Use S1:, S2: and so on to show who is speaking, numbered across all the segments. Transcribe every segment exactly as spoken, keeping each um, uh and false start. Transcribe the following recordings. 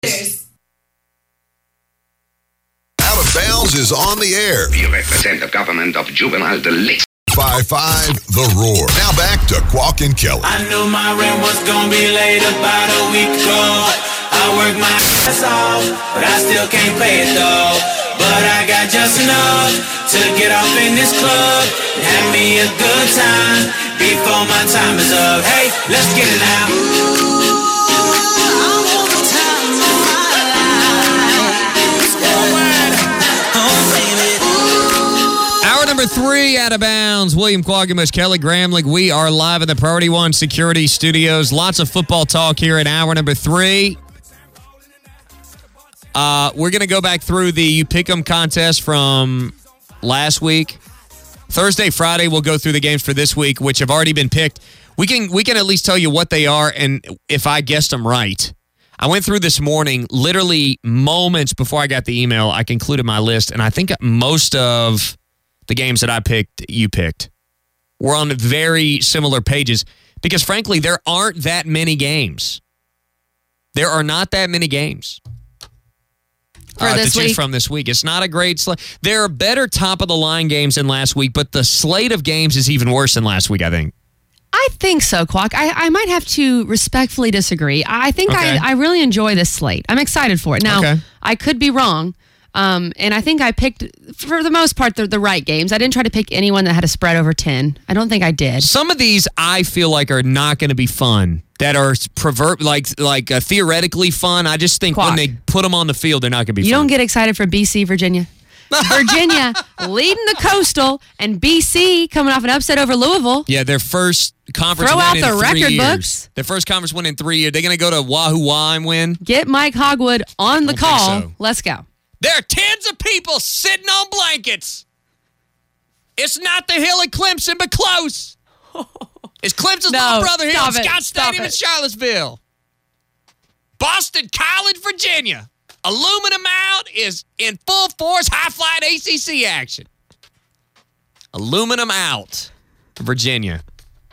S1: Out of Bounds is on the air.
S2: We represent the government of juvenile delinquents.
S1: five five The Roar. Now back to Qualk and Kelly.
S3: I knew my rent was gonna be late about a week ago. I worked my ass off, but I still can't pay it though. But I got just enough to get off in this club and have me a good time before my time is up. Hey, let's get it out.
S4: Hour number three, Out of Bounds. William Quaggamus, Kelly Gramlich. We are live in the Priority One Security Studios. Lots of football talk here in hour number three. Uh, we're going to go back through the You Pick 'em contest from last week. Thursday, Friday, we'll go through the games for this week, which have already been picked. We can we can at least tell you what they are and if I guessed them right. I went through this morning, literally moments before I got the email, I concluded my list, and I think most of the games that I picked, you picked, were on very similar pages because, frankly, there aren't that many games. There are not that many games.
S5: For
S4: Uh,
S5: this
S4: to choose
S5: week?
S4: from this week. It's not a great slate. There are better top-of-the-line games than last week, but the slate of games is even worse than last week, I think.
S5: I think so, Quack. I, I might have to respectfully disagree. I think
S4: Okay.
S5: I, I really enjoy this slate. I'm excited for it. Now,
S4: Okay.
S5: I could be wrong, um, and I think I picked, for the most part, the, the right games. I didn't try to pick anyone that had a spread over ten. I don't think I did.
S4: Some of these I feel like are not going to be fun, that are pervert, like like uh, theoretically fun. I just think when
S5: Quack.
S4: they put them on the field, they're not going to be
S5: You
S4: fun.
S5: don't get excited for B C, Virginia? Virginia leading the Coastal, and B C coming off an upset over Louisville.
S4: Yeah, their first conference
S5: Throw
S4: win
S5: out
S4: in
S5: the
S4: three
S5: record
S4: years.
S5: books.
S4: Their first conference win in three years. They're going to go to Wahoo Wah and win.
S5: Get Mike Hogwood on the
S4: Don't think
S5: call.
S4: so.
S5: Let's go.
S4: There are tens of people sitting on blankets. It's not the hill at Clemson, but close. It's Clemson's
S5: No,
S4: little brother hill
S5: stop
S4: at
S5: it,
S4: Scott
S5: stop
S4: Stadium in
S5: it.
S4: Charlottesville. Boston College, Virginia. Aluminum Out is in full force high-flight A C C action. Aluminum Out, Virginia.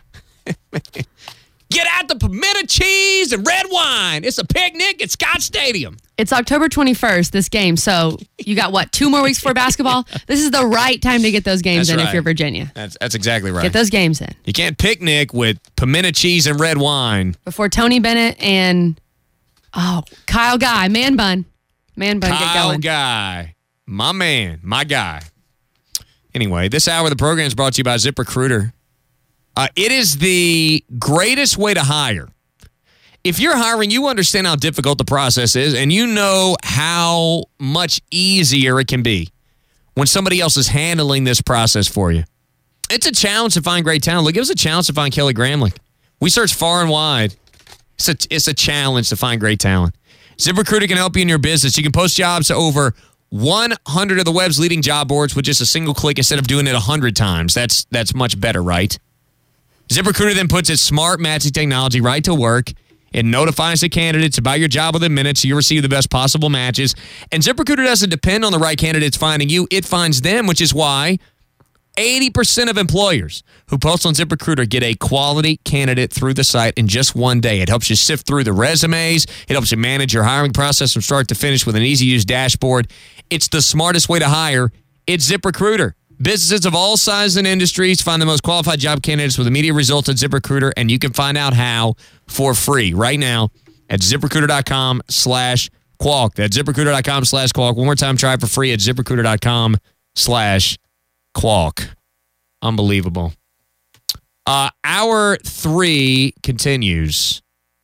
S4: Get out the pimento cheese and red wine. It's a picnic at Scott Stadium.
S5: It's October twenty-first, this game. So you got, what, two more weeks for basketball? This is the right time to get those games
S4: That's
S5: in
S4: right.
S5: if you're Virginia.
S4: That's that's exactly right.
S5: Get those games in
S4: You can't picnic with pimento cheese and red wine.
S5: before Tony Bennett and, oh, Kyle Guy, Man Bun. Man Bun get
S4: Kyle
S5: going.
S4: Guy. My man. My guy. Anyway, this hour of the program is brought to you by ZipRecruiter. Uh, it is the greatest way to hire. If you're hiring, you understand how difficult the process is, and you know how much easier it can be when somebody else is handling this process for you. It's a challenge to find great talent. Look, it was a challenge to find Kelly Gramlich. We searched far and wide. It's a, it's a challenge to find great talent. ZipRecruiter can help you in your business. You can post jobs to over one hundred of the web's leading job boards with just a single click instead of doing it one hundred times. That's that's much better, right? ZipRecruiter then puts its smart matching technology right to work. It notifies the candidates about your job within minutes so you receive the best possible matches. And ZipRecruiter doesn't depend on the right candidates finding you. It finds them, which is why eighty percent of employers who post on ZipRecruiter get a quality candidate through the site in just one day. It helps you sift through the resumes. It helps you manage your hiring process from start to finish with an easy-to-use dashboard. It's the smartest way to hire. It's ZipRecruiter. Businesses of all sizes and industries find the most qualified job candidates with immediate results at ZipRecruiter, and you can find out how for free right now at ZipRecruiter.com slash Qualk. That's ZipRecruiter.com slash Qualk. One more time, try it for free at ZipRecruiter.com slash Qualk. Unbelievable. Uh, hour three continues.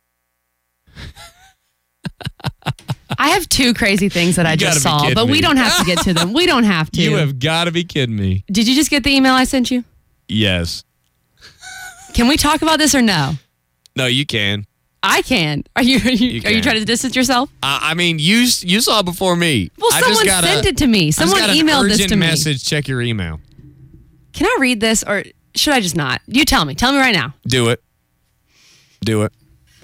S5: I have two crazy things that I
S4: You
S5: just
S4: gotta be
S5: saw,
S4: kidding
S5: but we
S4: me.
S5: don't have to get to them. We don't have to.
S4: You have got to be kidding me.
S5: Did you just get the email I sent you?
S4: Yes.
S5: Can we talk about this or no?
S4: No, you can.
S5: I can. Are you are you,
S4: You
S5: are you
S4: can.
S5: trying to distance yourself?
S4: I, I mean, you you saw it before me.
S5: Well,
S4: I
S5: someone
S4: just got
S5: sent
S4: a,
S5: it to me. Someone
S4: I just got
S5: emailed
S4: an
S5: this
S4: urgent
S5: to me.
S4: message. Check your email.
S5: Can I read this or should I just not? You tell me. Tell me right now.
S4: Do it. Do it.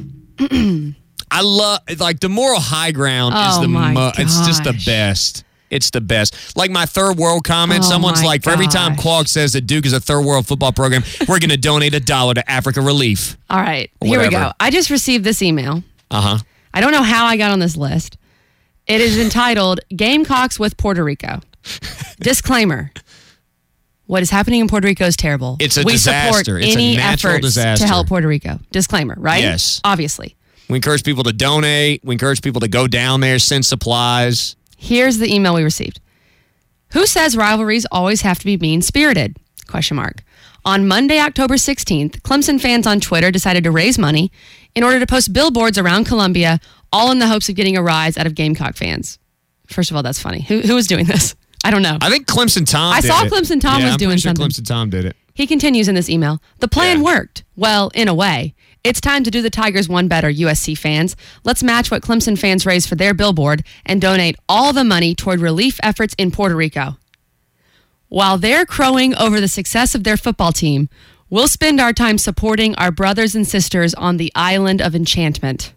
S4: I love like the moral high ground is
S5: Oh
S4: the
S5: my
S4: mo- it's just the
S5: gosh.
S4: best. It's the best. Like my third world comment,
S5: Oh
S4: someone's
S5: my
S4: like, for every time
S5: gosh.
S4: Qualk says that Duke is a third world football program, we're going to donate a dollar to Africa Relief.
S5: All right. Here we
S4: Whatever.
S5: go. I just received this email.
S4: Uh huh.
S5: I don't know how I got on this list. It is entitled Gamecocks with Puerto Rico. Disclaimer. What is happening in Puerto Rico is terrible.
S4: It's a
S5: we
S4: disaster.
S5: support
S4: It's a
S5: any
S4: natural
S5: efforts
S4: disaster.
S5: to help Puerto Rico. Disclaimer, right?
S4: Yes.
S5: Obviously.
S4: We encourage people to donate. We encourage people to go down there, send supplies.
S5: Here's the email we received. Who says rivalries always have to be mean-spirited? Question mark. On Monday, October sixteenth, Clemson fans on Twitter decided to raise money in order to post billboards around Columbia, all in the hopes of getting a rise out of Gamecock fans. First of all, that's funny. Who, who was doing this? I don't know.
S4: I think Clemson Tom
S5: I
S4: did
S5: saw
S4: it.
S5: Clemson Tom
S4: yeah,
S5: was
S4: I'm
S5: doing
S4: pretty sure
S5: something.
S4: Clemson Tom did it.
S5: He continues in this email. The plan
S4: Yeah.
S5: worked. Well, in a way. It's time to do the Tigers one better, U S C fans. Let's match what Clemson fans raised for their billboard and donate all the money toward relief efforts in Puerto Rico. While they're crowing over the success of their football team, we'll spend our time supporting our brothers and sisters on the island of enchantment.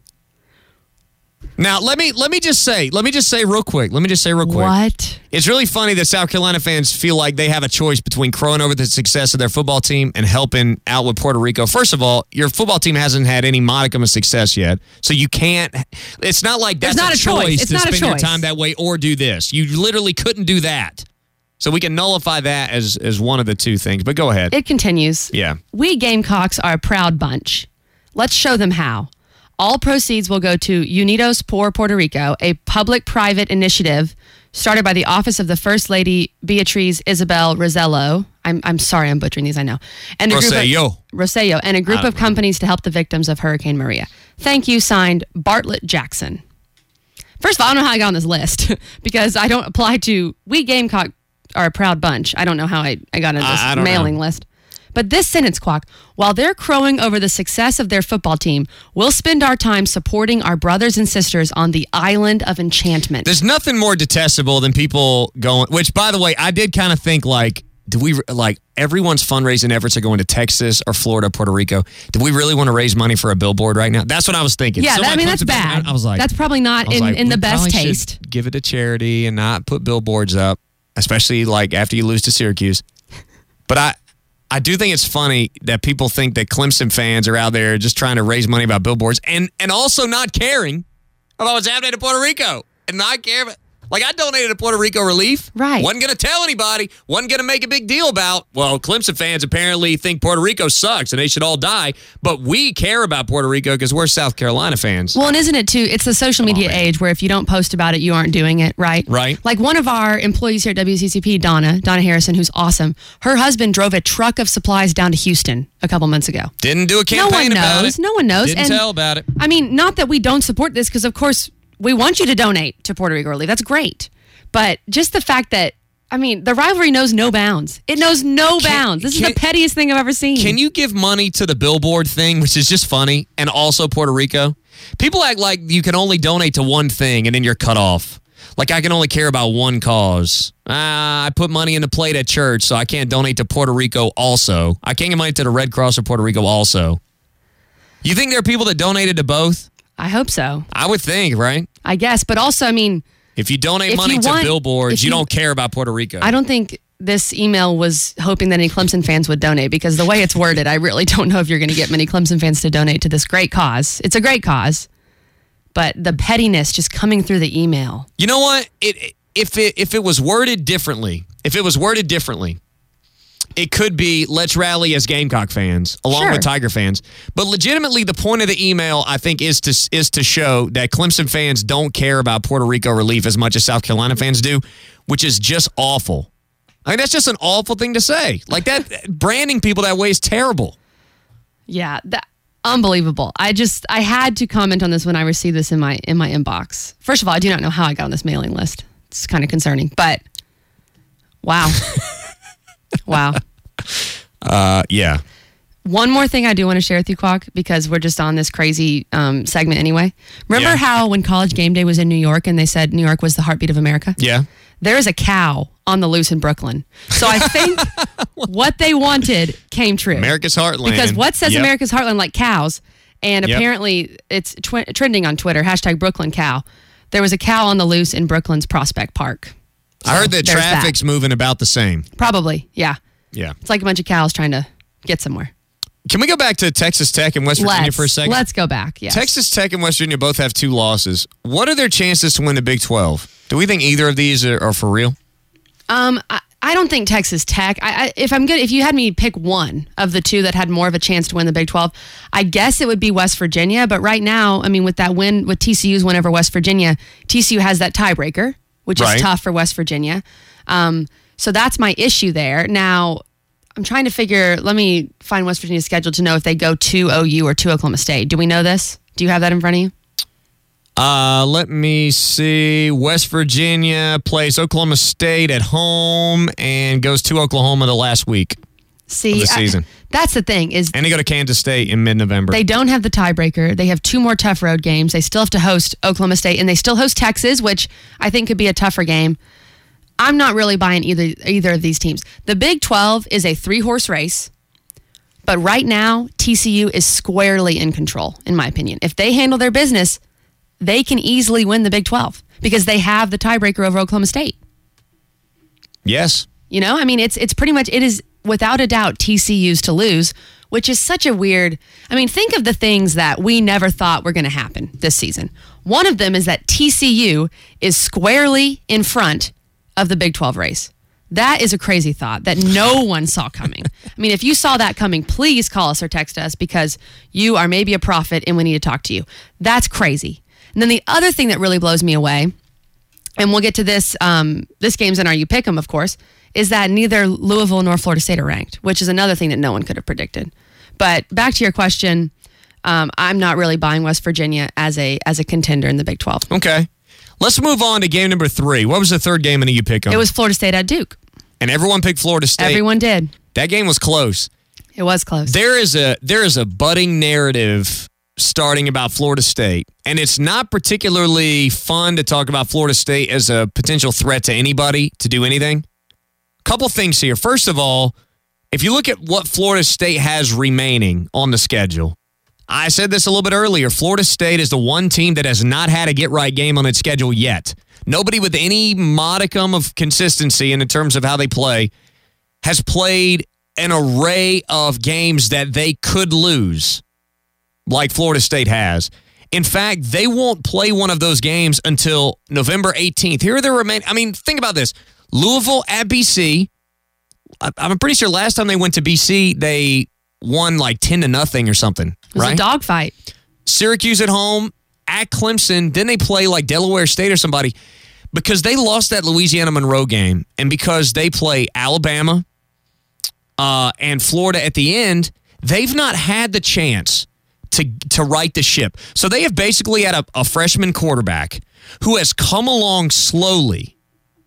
S4: Now, let me let me just say, let me just say real quick. Let me just say real quick.
S5: What?
S4: It's really funny that South Carolina fans feel like they have a choice between crowing over the success of their football team and helping out with Puerto Rico. First of all, your football team hasn't had any modicum of success yet, so you can't. It's not like that's
S5: There's not
S4: a
S5: a choice.
S4: choice
S5: It's
S4: to
S5: not a
S4: spend your
S5: choice.
S4: time that way or do this. You literally couldn't do that. So we can nullify that as as one of the two things. But go ahead.
S5: It continues.
S4: Yeah.
S5: We Gamecocks are a proud bunch. Let's show them how. All proceeds will go to Unidos por Puerto Rico, a public-private initiative started by the Office of the First Lady Beatriz Isabel Rosello. I'm I'm sorry, I'm butchering these, I know. And a
S4: Rosello.
S5: Group of, Rosello, and a group of companies to help the victims of Hurricane Maria. Thank you, signed Bartlett Jackson. First of all, I don't know how I got on this list because I don't apply to, we Gamecock are a proud bunch. I don't know how I, I got on this
S4: I- I don't
S5: mailing
S4: know.
S5: list. But this sentence, Quack, while they're crowing over the success of their football team, we'll spend our time supporting our brothers and sisters on the island of enchantment.
S4: There's nothing more detestable than people going, which, by the way, I did kind of think like, do we, like, everyone's fundraising efforts are going to Texas or Florida, Puerto Rico. Do we really want to raise money for a billboard right now? That's what I was thinking.
S5: yeah,
S4: So
S5: that,
S4: my
S5: I mean, that's
S4: Clemson fan-
S5: bad.
S4: I was like,
S5: that's probably not
S4: I was
S5: in,
S4: like,
S5: in the
S4: we
S5: best
S4: probably should
S5: taste.
S4: give it to charity and not put billboards up, especially like after you lose to Syracuse. But I, I do think it's funny that people think that Clemson fans are out there just trying to raise money about billboards and, and also not caring about what's happening to Puerto Rico and not caring. Like, I donated to Puerto Rico Relief.
S5: Right.
S4: Wasn't going to tell anybody. Wasn't going to make a big deal about, well, Clemson fans apparently think Puerto Rico sucks and they should all die. But we care about Puerto Rico because we're South Carolina fans.
S5: Well, and isn't it too? It's the social media
S4: man.
S5: age where if you don't post about it, you aren't doing it, right?
S4: Right.
S5: Like one of our employees here at W C C P, Donna, Donna Harrison, who's awesome. Her husband drove a truck of supplies down to Houston a couple months ago.
S4: Didn't do a
S5: No
S4: campaign
S5: one
S4: about
S5: knows.
S4: it.
S5: No one knows.
S4: Didn't
S5: And
S4: tell about it.
S5: I mean, not that we don't support this, because of course we want you to donate to Puerto Rico Relief. That's great. But just the fact that, I mean, the rivalry knows no bounds. It knows no
S4: Can-
S5: bounds. This
S4: can-
S5: is the pettiest thing I've ever seen.
S4: Can you give money to the billboard thing, which is just funny, and also Puerto Rico? People act like you can only donate to one thing and then you're cut off. Like I can only care about one cause. Ah, I put money in the plate at church, so I can't donate to Puerto Rico also. I can't give money to the Red Cross of Puerto Rico also. You think there are people that donated to both?
S5: I hope so.
S4: I would think, right?
S5: I guess. But also, I mean,
S4: If you donate
S5: If
S4: money
S5: you
S4: to
S5: want-
S4: billboards,
S5: if
S4: you,
S5: you-
S4: don't care about Puerto Rico.
S5: I don't think this email was hoping that any Clemson fans would donate, because the way it's worded, I really don't know if you're going to get many Clemson fans to donate to this great cause. It's a great cause, but the pettiness just coming through the email.
S4: You know what? It if it if it was worded differently, if it was worded differently, it could be let's rally as Gamecock fans along
S5: Sure.
S4: with Tiger fans. But legitimately, the point of the email, I think, is to is to show that Clemson fans don't care about Puerto Rico Relief as much as South Carolina fans do, which is just awful. I mean, that's just an awful thing to say. Like that, branding people that way is terrible.
S5: Yeah, that unbelievable. I just I had to comment on this when I received this in my in my inbox. First of all, I do not know how I got on this mailing list. It's kind of concerning, but wow. Wow.
S4: Uh, yeah.
S5: One more thing I do want to share with you, Quack, because we're just on this crazy um, segment anyway. Remember
S4: Yeah.
S5: how when College Game Day was in New York and they said New York was the heartbeat of America?
S4: Yeah.
S5: There is a cow on the loose in Brooklyn. So I think what they wanted came true.
S4: America's heartland.
S5: Because what says
S4: Yep.
S5: America's heartland like cows? And
S4: Yep.
S5: apparently it's tw- trending on Twitter, hashtag Brooklyn cow. There was a cow on the loose in Brooklyn's Prospect Park.
S4: I heard that
S5: there's
S4: traffic's moving about the same.
S5: Probably, yeah.
S4: Yeah.
S5: It's like a bunch of cows trying to get somewhere.
S4: Can we go back to Texas Tech and West Virginia
S5: let's,
S4: for a second?
S5: Let's go back, yes.
S4: Texas Tech and West Virginia both have two losses. What are their chances to win the Big twelve? Do we think either of these are, are for real?
S5: Um, I, I don't think Texas Tech. I, I, if I'm good, if you had me pick one of the two that had more of a chance to win the Big twelve, I guess it would be West Virginia. But right now, I mean, with that win, with T C U's win over West Virginia, T C U has that tiebreaker, which
S4: Right.
S5: is tough for West Virginia. Um, so that's my issue there. Now, I'm trying to figure. Let me find West Virginia's schedule to know if they go to O U or to Oklahoma State. Do we know this? Do you have that in front of you?
S4: Uh, let me see. West Virginia plays Oklahoma State at home and goes to Oklahoma the last week
S5: See,
S4: of the season.
S5: I, that's the thing is
S4: and they go to Kansas State in mid-November.
S5: they don't have the tiebreaker. They have two more tough road games. They still have to host Oklahoma State, and they still host Texas, which I think could be a tougher game. I'm not really buying either either of these teams. The Big twelve is a three-horse race, but right now, T C U is squarely in control, in my opinion. If they handle their business, they can easily win the Big twelve because they have the tiebreaker over Oklahoma State.
S4: Yes.
S5: You know, I mean, it's it's pretty much, it is without a doubt T C U's to lose, which is such a weird, I mean, think of the things that we never thought were going to happen this season. One of them is that T C U is squarely in front of the Big twelve race. That is a crazy thought that no one saw coming. I mean, if you saw that coming, please call us or text us because you are maybe a prophet and we need to talk to you. That's crazy. And then the other thing that really blows me away, and we'll get to this, um, this game's in our You Pick 'em, of course, is that neither Louisville nor Florida State are ranked, which is another thing that no one could have predicted. But back to your question, um, I'm not really buying West Virginia as a as a contender in the Big twelve.
S4: Okay. Let's move on to game number three. What was the third game in the You Pick 'em?
S5: It was Florida State at Duke.
S4: And everyone picked Florida State.
S5: Everyone did.
S4: That game was close.
S5: It was close.
S4: There is a there is a budding narrative starting about Florida State, and it's not particularly fun to talk about Florida State as a potential threat to anybody to do anything. Couple things here. First of all, if you look at what Florida State has remaining on the schedule, I said this a little bit earlier. Florida State is the one team that has not had a get-right game on its schedule yet. Nobody with any modicum of consistency in terms of how they play has played an array of games that they could lose like Florida State has. In fact, they won't play one of those games until November eighteenth. Here are the remaining. I mean, think about this. Louisville at B C. I'm pretty sure last time they went to B C, they won like ten to nothing or something.
S5: It was
S4: right?
S5: a dogfight.
S4: Syracuse at home, at Clemson. Then they play like Delaware State or somebody because they lost that Louisiana Monroe game. And because they play Alabama uh, and Florida at the end, they've not had the chance to, to right the ship. So they have basically had a, a freshman quarterback who has come along slowly.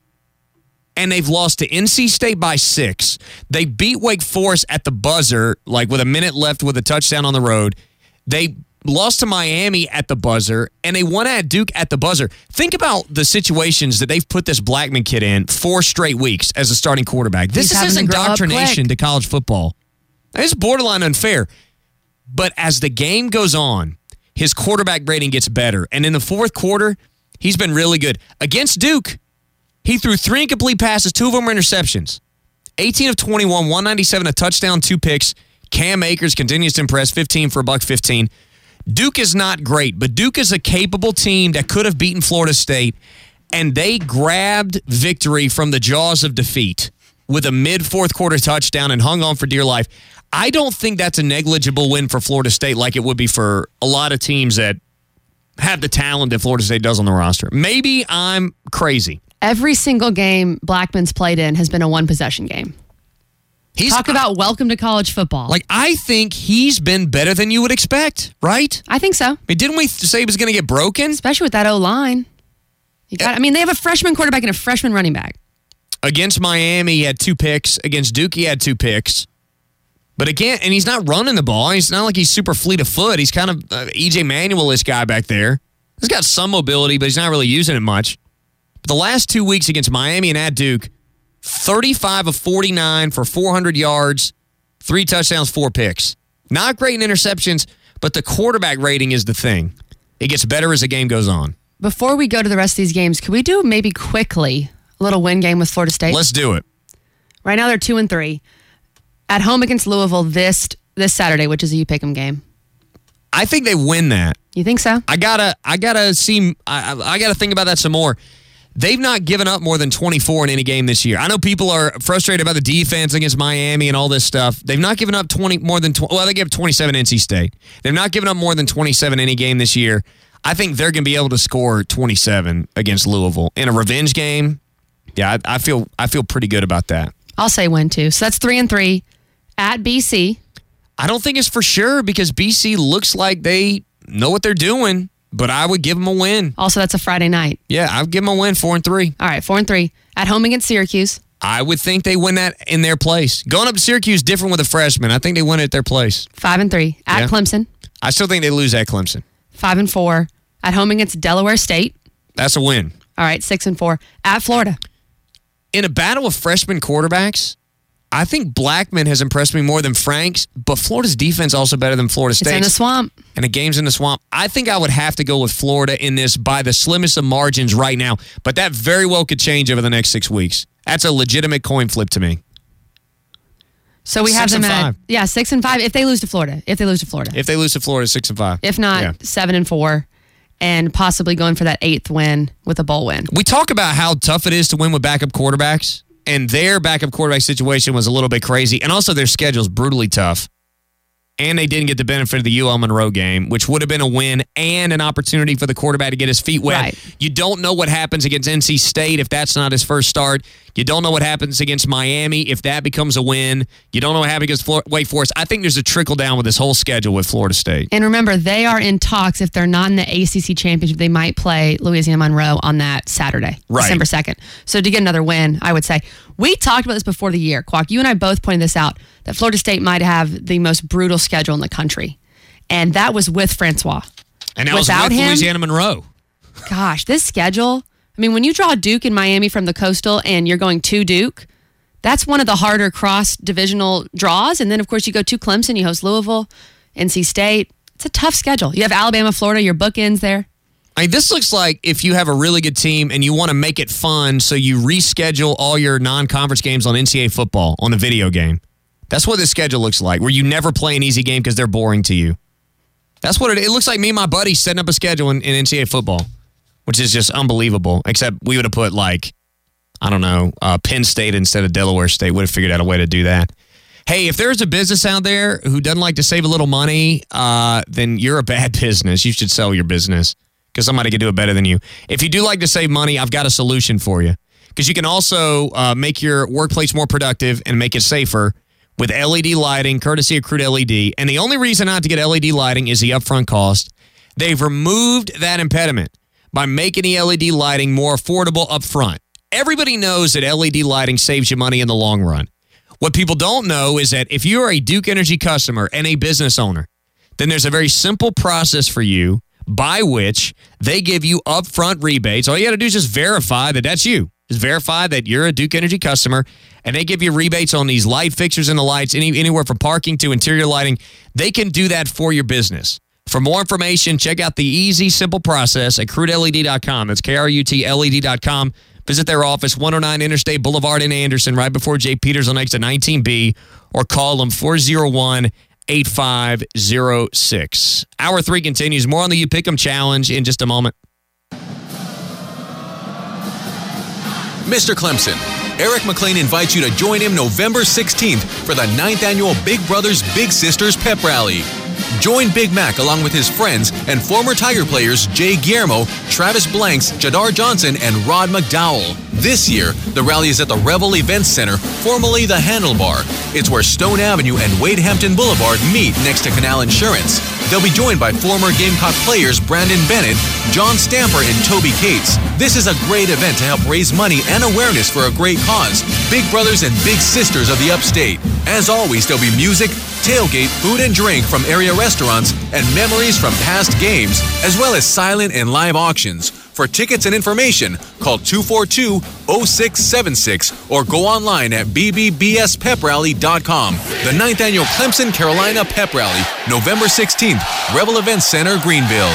S4: And they've lost to N C State by six. They beat Wake Forest at the buzzer, like with a minute left with a touchdown on the road. They lost to Miami at the buzzer, and they won at Duke at the buzzer. Think about the situations that they've put this Blackman kid in four straight weeks as a starting quarterback. This
S5: He's
S4: is his
S5: having to grow up
S4: indoctrination
S5: quick.
S4: to college football. It's borderline unfair. But as the game goes on, his quarterback rating gets better. And in the fourth quarter, he's been really good. Against Duke, he threw three incomplete passes, two of them were interceptions. eighteen of twenty-one, one ninety-seven, a touchdown, two picks. Cam Akers continues to impress, fifteen for a buck fifteen. Duke is not great, but Duke is a capable team that could have beaten Florida State, and they grabbed victory from the jaws of defeat with a mid-fourth quarter touchdown and hung on for dear life. I don't think that's a negligible win for Florida State like it would be for a lot of teams that have the talent that Florida State does on the roster. Maybe I'm crazy.
S5: Every single game Blackman's played in has been a one-possession game.
S4: He's,
S5: Talk about welcome to college football.
S4: Like, I think he's been better than you would expect, right?
S5: I think so,
S4: I mean, didn't we say he was going to get broken?
S5: especially with that O-line. You got, I mean, they have a freshman quarterback and a freshman running back.
S4: Against Miami, he had two picks. Against Duke, he had two picks. But again, and he's not running the ball. He's not like he's super fleet of foot. He's kind of uh, E J Manuel-ish guy back there. He's got some mobility, but he's not really using it much. But the last two weeks against Miami and at Duke, thirty-five of forty-nine for four hundred yards, three touchdowns, four picks. Not great in interceptions, but the quarterback rating is the thing. It gets better as the game goes on.
S5: Before we go to the rest of these games, could we do maybe quickly a little win game with Florida State?
S4: Let's do it.
S5: Right now they're two and three. At home against Louisville this this Saturday, which is a U Pick'em game.
S4: I think they win that.
S5: You think so?
S4: I gotta, I gotta see. I, I gotta think about that some more. They've not given up more than twenty-four in any game this year. I know people are frustrated about the defense against Miami and all this stuff. They've not given up twenty more than twenty. Well, they gave twenty-seven N C State. They've not given up more than twenty-seven any game this year. I think they're going to be able to score twenty-seven against Louisville in a revenge game. Yeah, I, I feel I feel pretty good about that.
S5: I'll say win too. So that's three and three at B C.
S4: I don't think it's for sure because B C looks like they know what they're doing. But I would give them a win.
S5: Also, that's a Friday night.
S4: Yeah, I'd give them a win, four and three.
S5: All right, four and three at home against Syracuse.
S4: I would think they win that in their place. Going up to Syracuse different with a freshman. I think they win it at their place.
S5: Five and three at
S4: Yeah.
S5: Clemson.
S4: I still think they lose at Clemson.
S5: Five and four at home against Delaware State.
S4: That's a win.
S5: All right, six and four at Florida.
S4: In a battle of freshman quarterbacks, I think Blackman has impressed me more than Franks, but Florida's defense also better than Florida State's.
S5: It's in the swamp.
S4: And the game's in the swamp. I think I would have to go with Florida in this by the slimmest of margins right now, but that very well could change over the next six weeks. That's a legitimate coin flip to me.
S5: So we
S4: Six
S5: have them
S4: and
S5: at
S4: five.
S5: yeah six and five if they lose to Florida. If they lose to Florida.
S4: If they lose to Florida, six and five.
S5: If not,
S4: Yeah.
S5: seven and four, and possibly going for that eighth win with a bowl win.
S4: We talk about how tough it is to win with backup quarterbacks, and their backup quarterback situation was a little bit crazy, and also their schedule's brutally tough. And they didn't get the benefit of the U L Monroe game, which would have been a win and an opportunity for the quarterback to get his feet wet.
S5: Right.
S4: You don't know what happens against N C State if that's not his first start. You don't know what happens against Miami if that becomes a win. You don't know what happens against Flor- Wake Forest. I think there's a trickle down with this whole schedule with Florida State.
S5: And remember, they are in talks. If they're not in the A C C championship, they might play Louisiana Monroe on that Saturday,
S4: Right.
S5: December second. So to get another win, I would say. We talked about this before the year, Quack. You and I both pointed this out, that Florida State might have the most brutal schedule in the country. And that was with Francois.
S4: And that
S5: Without
S4: was with
S5: him-
S4: Louisiana Monroe.
S5: Gosh, this schedule, I mean, when you draw Duke and Miami from the Coastal and you're going to Duke, that's one of the harder cross-divisional draws. And then, of course, you go to Clemson, you host Louisville, N C State. It's a tough schedule. You have Alabama, Florida, your bookends there.
S4: I mean, this looks like if you have a really good team and you want to make it fun, so you reschedule all your non-conference games on N C double A football on a video game. That's what this schedule looks like, where you never play an easy game because they're boring to you. That's what it, it looks like. Me and my buddy setting up a schedule in, in N C double A football, which is just unbelievable. Except we would have put like, I don't know, uh, Penn State instead of Delaware State. Would have figured out a way to do that. Hey, if there's a business out there who doesn't like to save a little money, uh, then you're a bad business. You should sell your business because somebody could do it better than you. If you do like to save money, I've got a solution for you. Because you can also uh, make your workplace more productive and make it safer with L E D lighting, courtesy of Crude L E D. And the only reason not to get L E D lighting is the upfront cost. They've removed that impediment by making the L E D lighting more affordable upfront. Everybody knows that L E D lighting saves you money in the long run. What people don't know is that if you're a Duke Energy customer and a business owner, then there's a very simple process for you by which they give you upfront rebates. All you got to do is just verify that that's you. Just verify that you're a Duke Energy customer, and they give you rebates on these light fixtures and the lights, any, anywhere from parking to interior lighting. They can do that for your business. For more information, check out the easy, simple process at crude L E D dot com. That's K R U T L E D dot com. Visit their office, one oh nine Interstate Boulevard in Anderson, right before Jay Peters on exit nineteen B, or call them four oh one, eight five oh six. Hour three continues. More on the You Pick 'em Challenge in just a moment.
S6: Mister Clemson, Eric McLean invites you to join him November sixteenth for the ninth annual Big Brothers Big Sisters Pep Rally. Join Big Mac along with his friends and former Tiger players Jay Guillermo, Travis Blanks, Jadar Johnson, and Rod McDowell. This year, the rally is at the Revel Events Center, formerly the Handlebar. It's where Stone Avenue and Wade Hampton Boulevard meet next to Canal Insurance. They'll be joined by former Gamecock players Brandon Bennett, John Stamper, and Toby Cates. This is a great event to help raise money and awareness for a great cause. Big Brothers and Big Sisters of the Upstate. As always, there'll be music, tailgate, food and drink from area restaurants, and memories from past games, as well as silent and live auctions. For tickets and information, call two four two, oh six seven six or go online at b b b s pep rally dot com. The ninth Annual Clemson Carolina Pep Rally, November sixteenth, Revel Events Center, Greenville.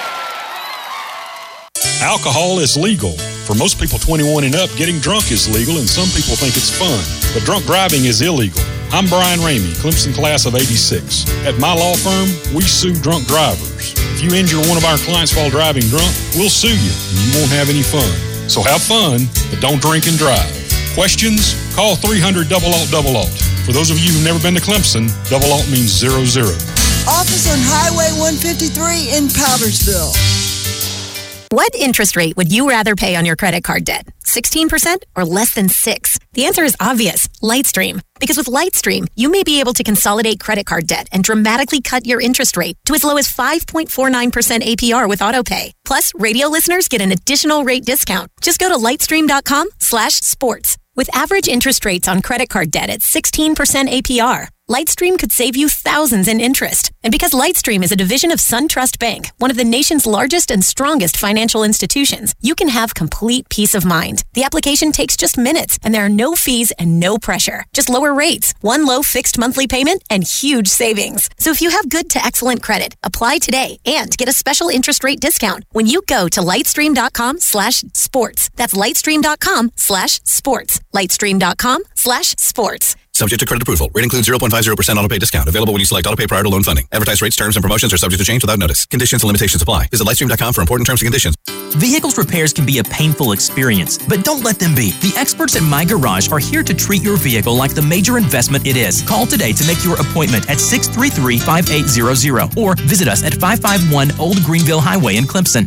S7: Alcohol is legal. For most people twenty-one and up, getting drunk is legal, and some people think it's fun. But drunk driving is illegal. I'm Brian Ramey, Clemson class of eighty-six. At my law firm, we sue drunk drivers. If you injure one of our clients while driving drunk, we'll sue you, and you won't have any fun. So have fun, but don't drink and drive. Questions? Call three hundred double alt double alt. For those of you who've never been to Clemson, double alt means zero zero.
S8: Office on Highway one fifty-three in Powdersville.
S9: What interest rate would you rather pay on your credit card debt? sixteen percent or less than six? The answer is obvious, Lightstream. Because with Lightstream, you may be able to consolidate credit card debt and dramatically cut your interest rate to as low as five point four nine percent A P R with AutoPay. Plus, radio listeners get an additional rate discount. Just go to lightstream.com slash sports. With average interest rates on credit card debt at sixteen percent A P R, Lightstream could save you thousands in interest. And because Lightstream is a division of SunTrust Bank, one of the nation's largest and strongest financial institutions, you can have complete peace of mind. The application takes just minutes, and there are no fees and no pressure. Just lower rates, one low fixed monthly payment, and huge savings. So if you have good to excellent credit, apply today and get a special interest rate discount when you go to lightstream.com slash sports. That's lightstream.com slash sports. Lightstream.com slash sports.
S10: Subject to credit approval. Rate includes zero point five zero percent autopay discount. Available when you select autopay prior to loan funding. Advertised rates, terms, and promotions are subject to change without notice. Conditions and limitations apply. Visit lightstream dot com for important terms and conditions.
S11: Vehicles repairs can be a painful experience, but don't let them be. The experts at My Garage are here to treat your vehicle like the major investment it is. Call today to make your appointment at six three three, five eight zero zero or visit us at five five one Old Greenville Highway in Clemson.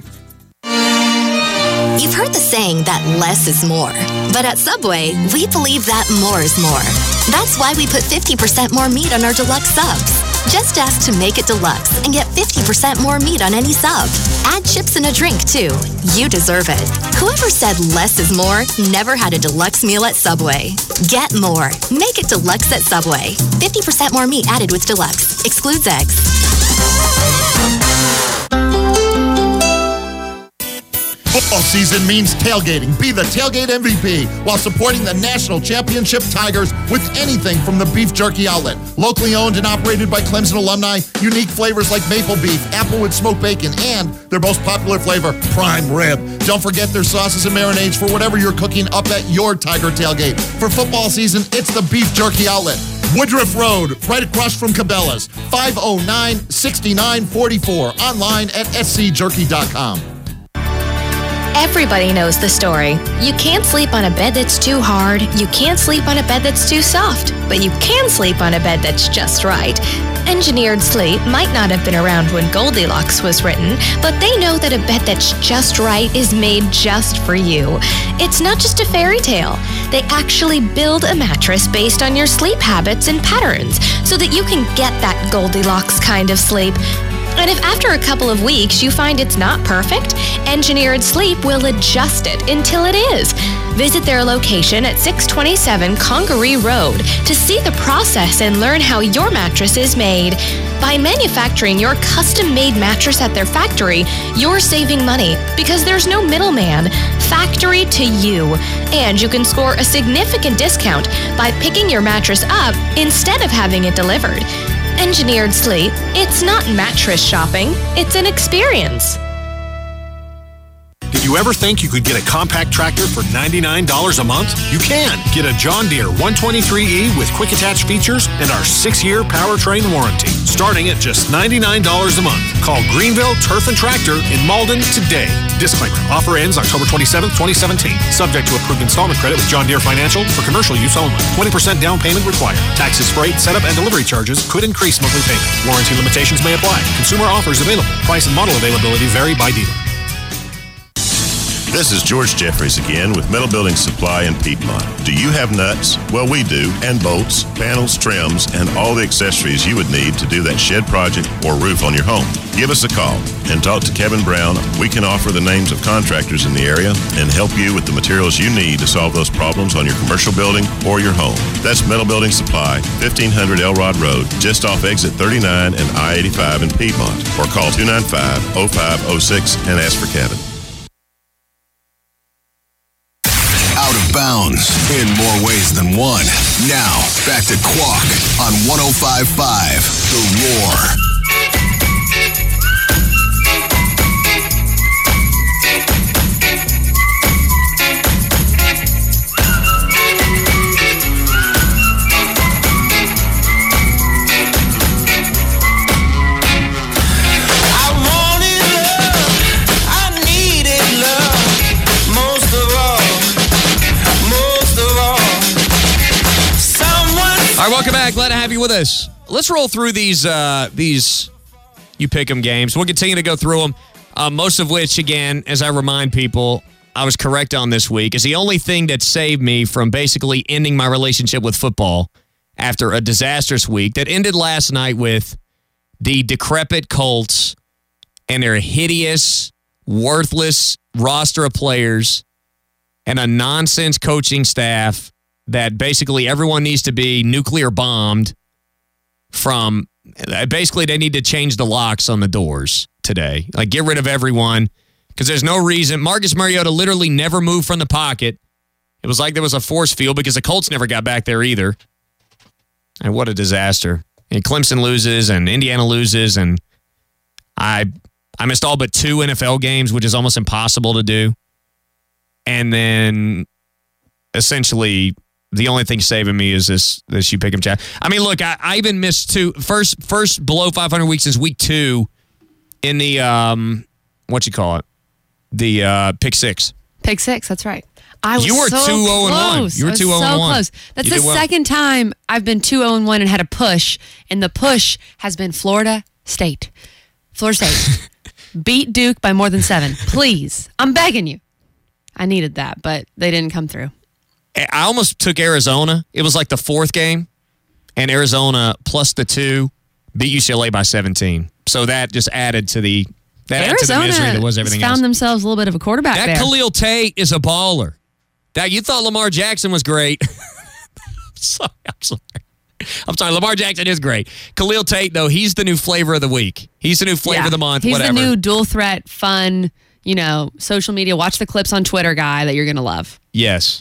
S12: You've heard the saying that less is more. But at Subway, we believe that more is more. That's why we put fifty percent more meat on our deluxe subs. Just ask to make it deluxe and get fifty percent more meat on any sub. Add chips and a drink, too. You deserve it. Whoever said less is more never had a deluxe meal at Subway. Get more. Make it deluxe at Subway. fifty percent more meat added with deluxe. Excludes eggs.
S13: Football season means tailgating. Be the tailgate M V P while supporting the national championship Tigers with anything from the Beef Jerky Outlet. Locally owned and operated by Clemson alumni, unique flavors like maple beef, applewood smoked bacon, and their most popular flavor, prime rib. Don't forget their sauces and marinades for whatever you're cooking up at your Tiger tailgate. For football season, it's the Beef Jerky Outlet. Woodruff Road, right across from Cabela's, five oh nine, six nine four four, online at s c jerky dot com.
S14: Everybody knows the story. You can't sleep on a bed that's too hard. You can't sleep on a bed that's too soft. But you can sleep on a bed that's just right. Engineered Sleep might not have been around when Goldilocks was written, but they know that a bed that's just right is made just for you. It's not just a fairy tale. They actually build a mattress based on your sleep habits and patterns so that you can get that Goldilocks kind of sleep. And if after a couple of weeks you find it's not perfect, Engineered Sleep will adjust it until it is. Visit their location at six twenty-seven Congaree Road to see the process and learn how your mattress is made. By manufacturing your custom-made mattress at their factory, you're saving money because there's no middleman. Factory to you. And you can score a significant discount by picking your mattress up instead of having it delivered. Engineered Sleep, it's not mattress shopping, it's an experience.
S15: Did you ever think you could get a compact tractor for ninety-nine dollars a month? You can. Get a John Deere one twenty-three E with quick attach features and our six-year powertrain warranty, starting at just ninety-nine dollars a month. Call Greenville Turf and Tractor in Malden today. Disclaimer, offer ends October twenty-seventh, twenty seventeen. Subject to approved installment credit with John Deere Financial for commercial use only. twenty percent down payment required. Taxes, freight, setup, and delivery charges could increase monthly payment. Warranty limitations may apply. Consumer offers available. Price and model availability vary by dealer.
S16: This is George Jeffries again with Metal Building Supply in Piedmont. Do you have nuts? Well, we do, and bolts, panels, trims, and all the accessories you would need to do that shed project or roof on your home. Give us a call and talk to Kevin Brown. We can offer the names of contractors in the area and help you with the materials you need to solve those problems on your commercial building or your home. That's Metal Building Supply, fifteen hundred Elrod Road, just off exit thirty-nine and I eighty-five in Piedmont, or call two nine five, oh five oh six and ask for Kevin.
S1: Out of bounds in more ways than one. Now, back to Quack on one oh five point five The Roar.
S4: right, welcome back. Glad to have you with us. Let's roll through these uh, these you pick 'em games. We'll continue to go through them. Uh, most of which, again, as I remind people, I was correct on this week, is the only thing that saved me from basically ending my relationship with football after a disastrous week that ended last night with the decrepit Colts and their hideous, worthless roster of players and a nonsense coaching staff that basically everyone needs to be nuclear bombed from. Basically, they need to change the locks on the doors today. Like, get rid of everyone because there's no reason. Marcus Mariota literally never moved from the pocket. It was like there was a force field because the Colts never got back there either. And what a disaster. And Clemson loses and Indiana loses. And I I missed all but two N F L games, which is almost impossible to do. And then essentially the only thing saving me is this this you pick 'em chat. I mean, look, I, I even missed two first first below five hundred weeks since week two in the um what you call it? The uh, pick six.
S5: Pick six, that's right. I was
S4: you were
S5: so
S4: two oh and one.
S5: close.
S4: You were two oh and one.
S5: So close. That's
S4: You
S5: the
S4: did well.
S5: second time I've been two oh and one and had a push, and the push has been Florida State. Florida State. Beat Duke by more than seven. Please. I'm begging you. I needed that, but they didn't come through.
S4: I almost took Arizona. It was like the fourth game, and Arizona plus the two beat U C L A by seventeen. So that just added to the that added to the
S5: Arizona
S4: misery that was everything
S5: found
S4: else.
S5: themselves a little bit of a quarterback
S4: That
S5: there.
S4: Khalil Tate is a baller. That you thought Lamar Jackson was great. sorry, I'm sorry. I'm sorry. Lamar Jackson is great. Khalil Tate, though, he's the new flavor of the week. He's the new flavor
S5: Yeah.
S4: of the month.
S5: He's
S4: whatever.
S5: the new dual threat, fun, you know, social media. Watch the clips on Twitter guy that you're going to love.
S4: Yes.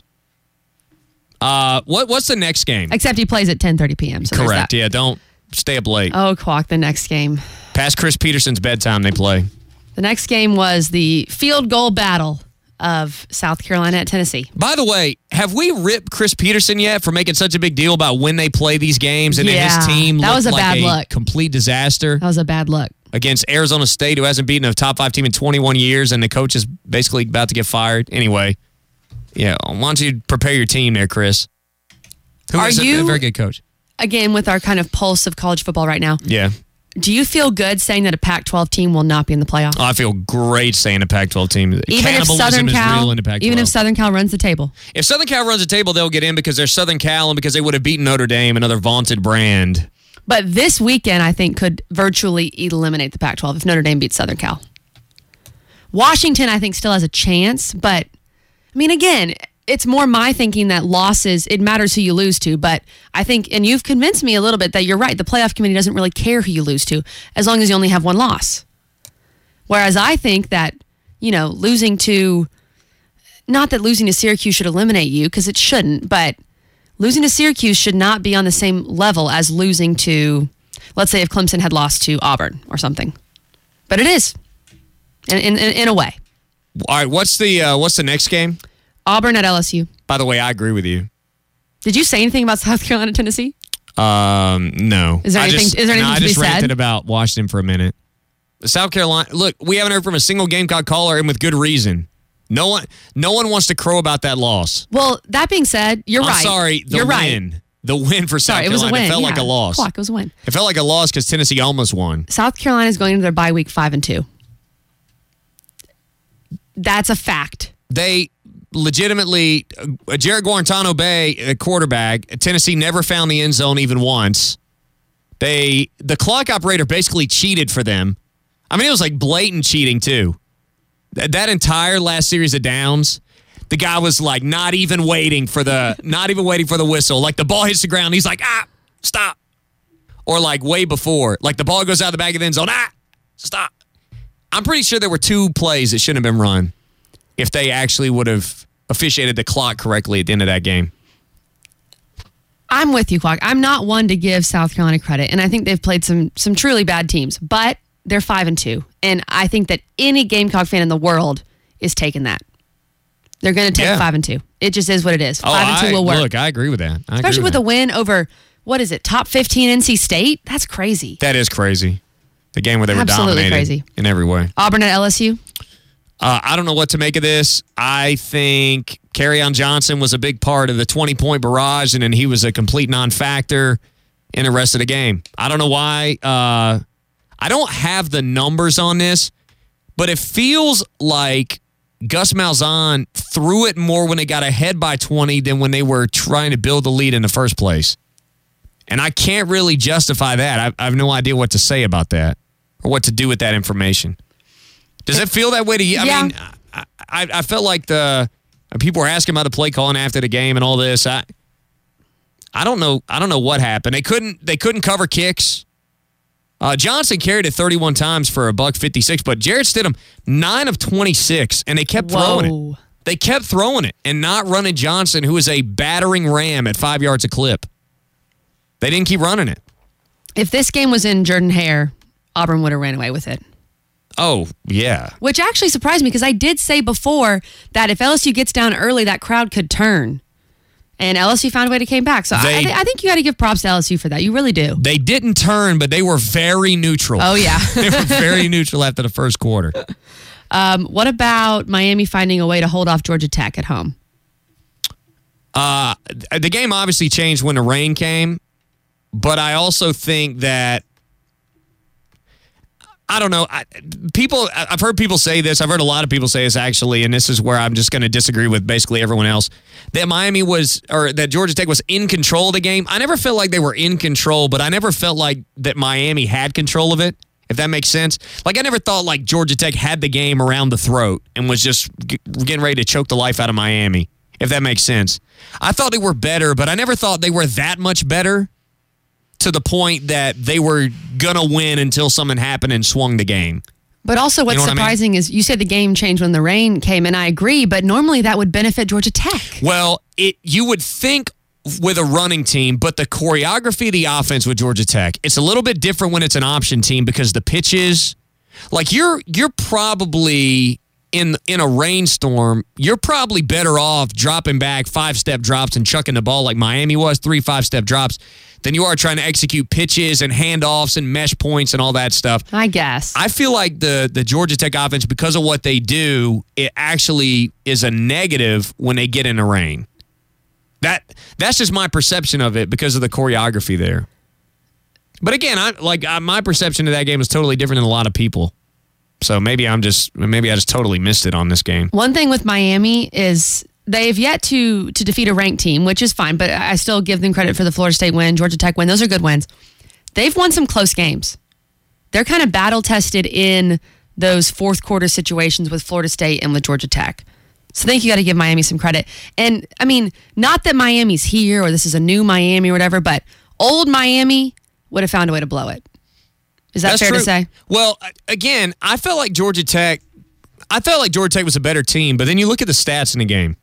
S4: Uh, what what's the next game?
S5: Except he plays at ten thirty p.m. So there's
S4: Correct.
S5: that.
S4: Yeah. Don't stay up late.
S5: Oh, Quack, the next game.
S4: Past Chris Peterson's bedtime, they play.
S5: The next game was the field goal battle of South Carolina at Tennessee.
S4: By the way, have we ripped Chris Peterson yet for making such a big deal about when they play these games and then
S5: Yeah,
S4: his team
S5: that
S4: looked
S5: was a
S4: like
S5: bad
S4: a
S5: look.
S4: complete disaster
S5: That was a bad look.
S4: against Arizona State, who hasn't beaten a top five team in twenty-one years, and the coach is basically about to get fired? Anyway, yeah, why don't you prepare your team there, Chris? Who
S5: Are
S4: is a- a
S5: you-
S4: very good coach.
S5: Again, with our kind of pulse of college football right now,
S4: Yeah.
S5: do you feel good saying that a Pac twelve team will not be in the playoff?
S4: Oh, I feel great saying a Pac twelve team.
S5: Even if
S4: Cannibalism
S5: Southern
S4: is
S5: Cal,
S4: real in the Pac twelve.
S5: even if Southern Cal runs the table.
S4: If Southern Cal runs the table, they'll get in because they're Southern Cal and because they would have beaten Notre Dame, another vaunted brand.
S5: But this weekend, I think, could virtually eliminate the Pac twelve if Notre Dame beats Southern Cal. Washington, I think, still has a chance. But, I mean, again, it's more my thinking that losses, it matters who you lose to. But I think, and you've convinced me a little bit that you're right, the playoff committee doesn't really care who you lose to as long as you only have one loss. Whereas I think that, you know, losing to, not that losing to Syracuse should eliminate you, because it shouldn't, but losing to Syracuse should not be on the same level as losing to, let's say if Clemson had lost to Auburn or something. But it is, in in, in a way.
S4: All right, what's the uh, what's the next game?
S5: Auburn at L S U.
S4: By the way, I agree with you.
S5: Did you say anything about South Carolina, Tennessee?
S4: Um, no.
S5: Is there
S4: I
S5: anything-
S4: Just,
S5: is there anything
S4: no, I
S5: to be
S4: just
S5: said?
S4: ranted about Washington for a minute. South Carolina. Look, we haven't heard from a single Gamecock caller, and with good reason. No one, no one wants to crow about that loss.
S5: Well, that being said, you're
S4: I'm
S5: right.
S4: sorry. The
S5: you're
S4: win,
S5: right.
S4: the win for South
S5: Sorry, it was a
S4: Carolina
S5: win.
S4: felt
S5: yeah.
S4: like a loss.
S5: Clock, it was a win.
S4: It felt like a loss because Tennessee almost won.
S5: South Carolina is going into their bye week five and two. That's a fact.
S4: They legitimately, uh, Jared Guarantano Bay, a quarterback, Tennessee never found the end zone even once. They, the clock operator basically cheated for them. I mean, it was like blatant cheating too. That, that entire last series of downs, the guy was like not even waiting for the, not even waiting for the whistle. Like the ball hits the ground, he's like, ah, stop. Or like way before, like the ball goes out the back of the end zone, ah, stop. I'm pretty sure there were two plays that shouldn't have been run if they actually would have officiated the clock correctly at the end of that game.
S5: I'm with you, Quack. I'm not one to give South Carolina credit, and I think they've played some some truly bad teams, but they're five and two, and I think that any Gamecock fan in the world is taking that. They're going to take
S4: Yeah.
S5: five and two. It just is what it is.
S4: Oh,
S5: Five and two
S4: I-
S5: will work,
S4: Look, I agree with that. I
S5: especially
S4: agree
S5: with
S4: that.
S5: a win over what is it, top fifteen N C State? That's crazy.
S4: That is crazy. The game where they were
S5: Absolutely
S4: dominated
S5: crazy.
S4: in every way.
S5: Auburn at L S U.
S4: Uh, I don't know what to make of this. I think Kerryon Johnson was a big part of the twenty-point barrage, and then he was a complete non-factor in the rest of the game. I don't know why. Uh, I don't have the numbers on this, but it feels like Gus Malzahn threw it more when they got ahead by twenty than when they were trying to build the lead in the first place. And I can't really justify that. I, I have no idea what to say about that or what to do with that information. Does it feel that way to you? I
S5: Yeah.
S4: mean, I, I, I felt like the people were asking about the play calling after the game and all this. I I don't know. I don't know what happened. They couldn't. They couldn't cover kicks. Uh, Johnson carried it thirty-one times for a buck fifty-six, but Jarrett Stidham nine of twenty-six, and they kept throwing
S5: Whoa.
S4: it. They kept throwing it and not running Johnson, who is a battering ram at five yards a clip. They didn't keep running it.
S5: If this game was in Jordan-Hare, Auburn would have ran away with it.
S4: Oh, yeah.
S5: Which actually surprised me because I did say before that if L S U gets down early, that crowd could turn. And L S U found a way to came back. So
S4: They-
S5: I, I, th- I think you got to give props to L S U for that. You really do.
S4: They didn't turn, but they were very neutral.
S5: Oh, yeah.
S4: They were very neutral after the first quarter.
S5: Um, what about Miami finding a way to hold off Georgia Tech at home?
S4: Uh, the game obviously changed when the rain came, but I also think that I don't know. I, people, I've heard people say this. I've heard a lot of people say this actually, and this is where I'm just going to disagree with basically everyone else. That Miami was, or that Georgia Tech was in control of the game. I never felt like they were in control, but I never felt like that Miami had control of it, if that makes sense. Like I never thought like Georgia Tech had the game around the throat and was just g- getting ready to choke the life out of Miami, if that makes sense. I thought they were better, but I never thought they were that much better to the point that they were going to win until something happened and swung the game.
S5: But also what's
S4: You know what I mean?
S5: surprising is you said the game changed when the rain came, and I agree, but normally that would benefit Georgia Tech.
S4: Well, it you would think with a running team, but the choreography of the offense with Georgia Tech, it's a little bit different when it's an option team because the pitches, like you're you're probably in in a rainstorm, you're probably better off dropping back five-step drops and chucking the ball like Miami was, three five-step drops, than you are trying to execute pitches and handoffs and mesh points and all that stuff.
S5: I guess.
S4: I feel like the the Georgia Tech offense, because of what they do, it actually is a negative when they get in the rain. That that's just my perception of it because of the choreography there. But again, I like I, my perception of that game is totally different than a lot of people. So maybe I'm just maybe I just totally missed it on this game.
S5: One thing with Miami is they've yet to to defeat a ranked team, which is fine, but I still give them credit for the Florida State win, Georgia Tech win. Those are good wins. They've won some close games. They're kind of battle tested in those fourth quarter situations with Florida State and with Georgia Tech. So I think you got to give Miami some credit. And I mean, not that Miami's here or this is a new Miami or whatever, but old Miami would have found a way to blow it. Is that
S4: That's
S5: fair
S4: true.
S5: to say?
S4: Well, again, I felt like Georgia Tech, I felt like Georgia Tech was a better team, but then you look at the stats in the game.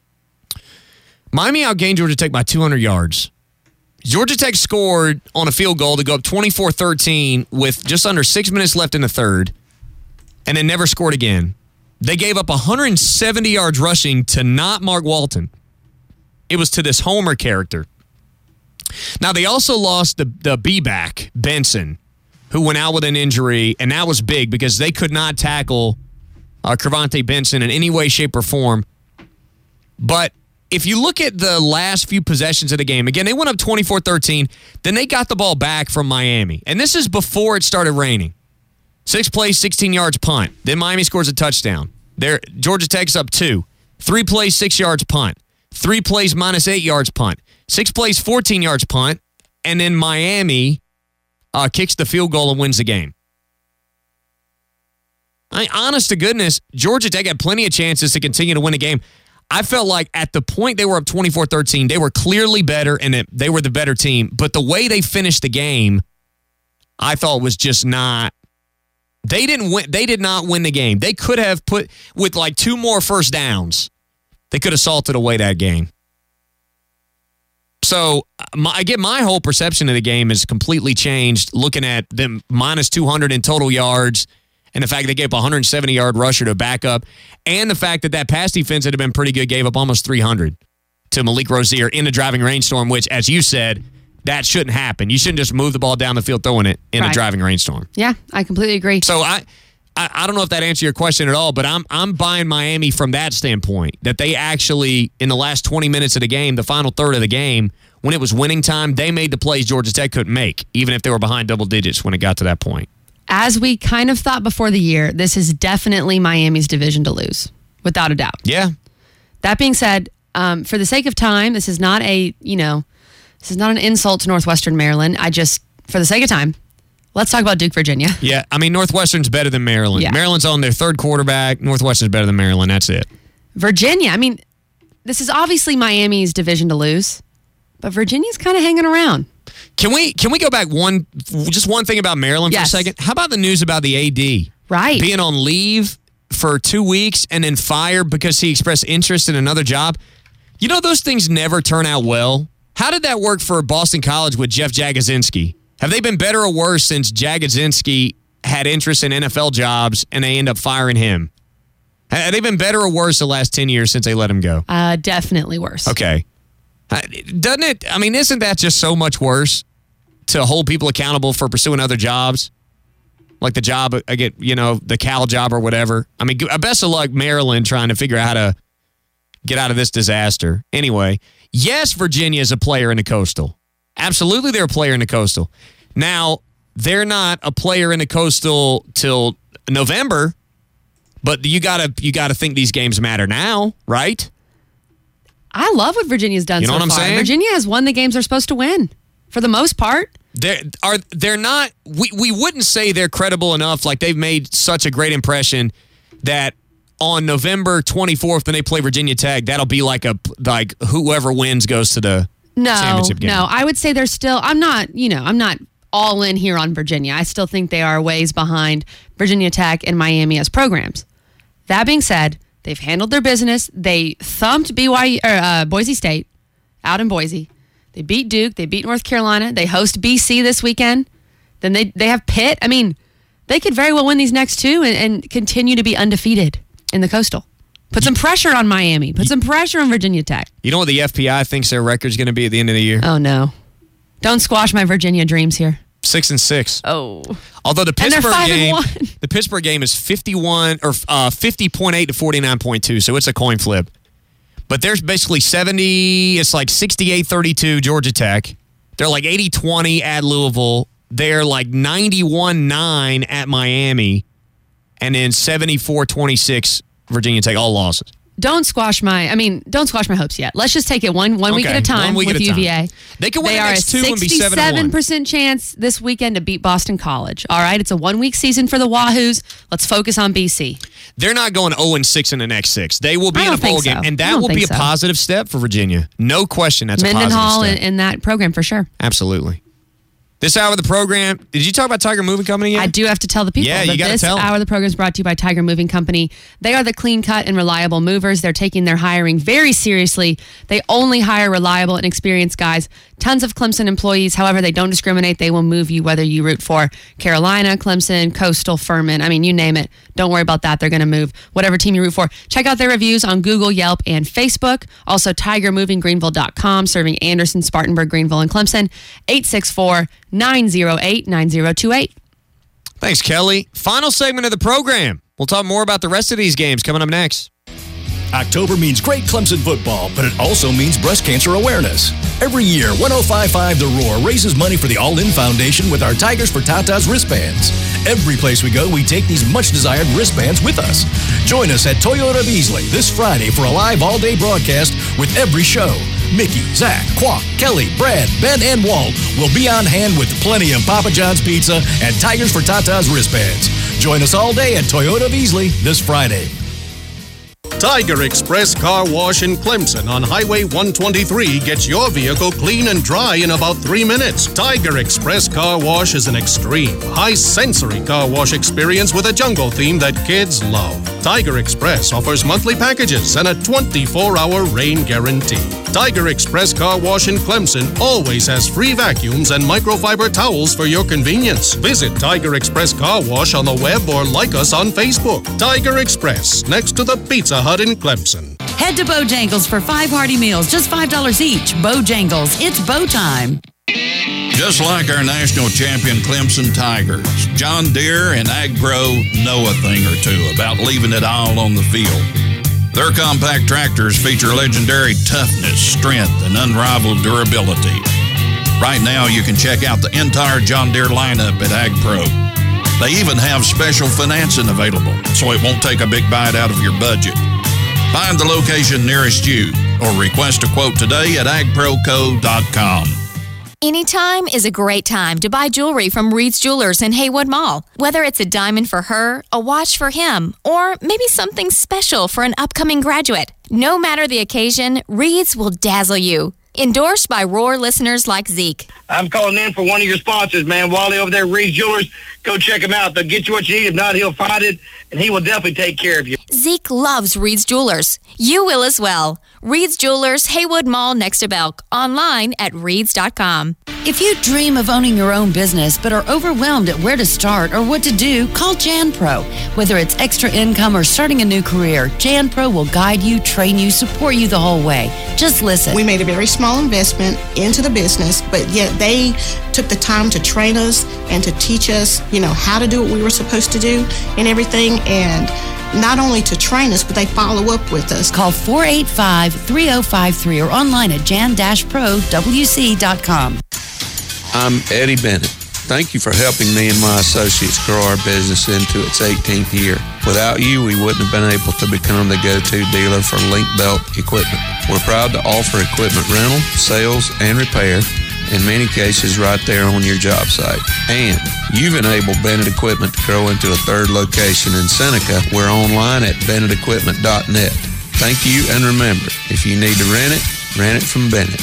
S4: Miami outgained Georgia Tech by two hundred yards. Georgia Tech scored on a field goal to go up twenty-four thirteen with just under six minutes left in the third, and then never scored again. They gave up one hundred seventy yards rushing to not Mark Walton. It was to this Homer character. Now, they also lost the, the B-back, Benson, who went out with an injury, and that was big because they could not tackle uh, Cravante Benson in any way, shape, or form. But if you look at the last few possessions of the game, again, they went up twenty-four thirteen. Then they got the ball back from Miami. And this is before it started raining. Six plays, sixteen yards, punt. Then Miami scores a touchdown. There, Georgia Tech's up two. Three plays, six yards, punt. Three plays, minus eight yards, punt. Six plays, fourteen yards, punt. And then Miami uh, kicks the field goal and wins the game. I, honest to goodness, Georgia Tech had plenty of chances to continue to win the game. I felt like at the point they were up twenty-four thirteen, they were clearly better and it, they were the better team. But the way they finished the game, I thought was just not. They didn't win. They did not win the game. They could have put with like two more first downs. They could have salted away that game. So my, I get my whole perception of the game is completely changed. Looking at them minus two hundred in total yards. And the fact they gave up a one hundred seventy yard rusher to back up. And the fact that that pass defense that had been pretty good gave up almost three hundred to Malik Rozier in a driving rainstorm, which, as you said, that shouldn't happen. You shouldn't just move the ball down the field throwing it in
S5: Right.
S4: a driving rainstorm.
S5: Yeah, I completely agree.
S4: So I I, I don't know if that answers your question at all, but I'm I'm buying Miami from that standpoint, that they actually, in the last twenty minutes of the game, the final third of the game, when it was winning time, they made the plays Georgia Tech couldn't make, even if they were behind double digits when it got to that point.
S5: As we kind of thought before the year, this is definitely Miami's division to lose, without a doubt.
S4: Yeah.
S5: That being said, um, for the sake of time, this is not a, you know, this is not an insult to Northwestern Maryland. I just, for the sake of time, let's talk about Duke, Virginia.
S4: Yeah, I mean, Northwestern's better than Maryland.
S5: Yeah.
S4: Maryland's on their third quarterback. Northwestern's better than Maryland. That's it.
S5: Virginia, I mean, this is obviously Miami's division to lose, but Virginia's kind of hanging around.
S4: Can we can we go back one, just one thing about Maryland
S5: Yes.
S4: for a second? How about the news about the A D?
S5: Right.
S4: Being on leave for two weeks and then fired because he expressed interest in another job. You know, those things never turn out well. How did that work for Boston College with Jeff Jagodzinski? Have they been better or worse since Jagodzinski had interest in N F L jobs and they end up firing him? Have they been better or worse the last ten years since they let him go?
S5: Uh, definitely worse.
S4: Okay. Uh, Doesn't it? I mean, isn't that just so much worse to hold people accountable for pursuing other jobs? Like the job, I get, you know, the Cal job or whatever. I mean, best of luck, Maryland, trying to figure out how to get out of this disaster. Anyway, yes, Virginia is a player in the Coastal. Absolutely, they're a player in the Coastal. Now, they're not a player in the Coastal till November, but you gotta you gotta think these games matter now, right?
S5: I love what Virginia's done
S4: You know
S5: so
S4: what I'm
S5: far.
S4: saying?
S5: Virginia has won the games they're supposed to win, for the most part.
S4: They're are they're not. We we wouldn't say they're credible enough. Like they've made such a great impression that on November twenty-fourth when they play Virginia Tech, that'll be like a like whoever wins goes to the
S5: No,
S4: championship game.
S5: no. I would say they're still, I'm not, you know, I'm not all in here on Virginia. I still think they are ways behind Virginia Tech and Miami as programs. That being said, they've handled their business. They thumped B Y U, or, uh, Boise State out in Boise. They beat Duke. They beat North Carolina. They host B C this weekend. Then they, they have Pitt. I mean, they could very well win these next two and, and continue to be undefeated in the Coastal. Put some pressure on Miami. Put some pressure on Virginia Tech.
S4: You know what the F P I thinks their record's going to be at the end of the year?
S5: Oh, no. Don't squash my Virginia dreams here.
S4: Six and six.
S5: Oh.
S4: Although the
S5: And they're
S4: Pittsburgh
S5: five and
S4: game,
S5: one.
S4: the Pittsburgh game is fifty-one or uh, fifty point eight to forty-nine point two, so it's a coin flip. But there's basically seventy. It's like sixty-eight thirty-two Georgia Tech. They're like eighty twenty at Louisville. They're like ninety-one nine at Miami, and then seventy-four twenty-six Virginia Tech. All losses.
S5: Don't squash my, I mean, don't squash my hopes yet. Let's just take it one one week
S4: Okay,
S5: at a time
S4: one week
S5: with
S4: at a
S5: U V A.
S4: time. They could win the
S5: are
S4: next
S5: a
S4: two and be seven and one.
S5: sixty-seven percent chance this weekend to beat Boston College. All right, it's a one-week season for the Wahoos. Let's focus on B C.
S4: They're not going oh and six in the next six. They will be
S5: I
S4: in a
S5: don't think
S4: bowl game,
S5: so.
S4: and
S5: I
S4: that
S5: don't
S4: will be
S5: think
S4: a
S5: so.
S4: positive step for Virginia. No question, that's a positive
S5: Mendenhall
S4: step.
S5: in, in that program for sure.
S4: Absolutely. This hour of the program, did you talk about Tiger Moving Company yet?
S5: I do have to tell the people
S4: Yeah,
S5: that
S4: you gotta
S5: this
S4: tell 'em.
S5: hour of the program is brought to you by Tiger Moving Company. They are the clean-cut and reliable movers. They're taking their hiring very seriously. They only hire reliable and experienced guys. Tons of Clemson employees. However, they don't discriminate. They will move you whether you root for Carolina, Clemson, Coastal, Furman. I mean, you name it. Don't worry about that. They're going to move whatever team you root for. Check out their reviews on Google, Yelp, and Facebook. Also, tiger moving greenville dot com, serving Anderson, Spartanburg, Greenville, and Clemson. eight six four, nine oh eight, nine oh two eight.
S4: Thanks, Kelly. Final segment of the program. We'll talk more about the rest of these games coming up next.
S17: October means great Clemson football, but it also means breast cancer awareness. Every year, one oh five point five The Roar raises money for the All In Foundation with our Tigers for Tatas wristbands. Every place we go, we take these much-desired wristbands with us. Join us at Toyota of Easley this Friday for a live all-day broadcast with every show. Mickey, Zach, Quack, Kelly, Brad, Ben, and Walt will be on hand with plenty of Papa John's pizza and Tigers for Tatas wristbands. Join us all day at Toyota of Easley this Friday.
S15: Tiger Express Car Wash in Clemson on Highway one twenty-three gets your vehicle clean and dry in about three minutes. Tiger Express Car Wash is an extreme, high-sensory car wash experience with a jungle theme that kids love. Tiger Express offers monthly packages and a twenty-four hour rain guarantee. Tiger Express Car Wash in Clemson always has free vacuums and microfiber towels for your convenience. Visit Tiger Express Car Wash on the web or like us on Facebook. Tiger Express, next to the Pizza Hut in Clemson.
S18: Head to Bojangles for five hearty meals, just five dollars each. Bojangles, it's bow time. Just like our national champion Clemson Tigers, John Deere and AgPro know a thing or two about leaving it all on the field. Their compact tractors feature legendary toughness, strength, and unrivaled durability. Right now, you can check out the entire John Deere lineup at AgPro. They even have special financing available, so it won't take a big bite out of your budget. Find the location nearest you or request a quote today at ag pro co dot com.
S19: Anytime is a great time to buy jewelry from Reed's Jewelers in Haywood Mall. Whether it's a diamond for her, a watch for him, or maybe something special for an upcoming graduate. No matter the occasion, Reed's will dazzle you. Endorsed by Roar listeners like Zeke.
S20: I'm calling in for one of your sponsors, man. Wally over there at Reed's Jewelers. Go check him out. They'll get you what you need. If not, he'll find it, and he will definitely take care of you.
S19: Zeke loves Reed's Jewelers. You will as well. Reed's Jewelers, Haywood Mall next to Belk. Online at reeds dot com.
S21: If you dream of owning your own business but are overwhelmed at where to start or what to do, call Jan Pro. Whether it's extra income or starting a new career, Jan Pro will guide you, train you, support you the whole way. Just listen.
S22: We made a very small investment into the business, but yet they took the time to train us and to teach us, you know, how to do what we were supposed to do and everything. And not only to train us, but they follow up with us.
S21: Call four eight five, three oh five three or online at jan dash pro w c dot com.
S23: I'm Eddie Bennett. Thank you for helping me and my associates grow our business into its eighteenth year. Without you, we wouldn't have been able to become the go-to dealer for link belt equipment. We're proud to offer equipment rental, sales, and repair, in many cases right there on your job site. And you've enabled Bennett Equipment to grow into a third location in Seneca. We're online at bennett equipment dot net. Thank you, and remember, if you need to rent it, rent it from Bennett.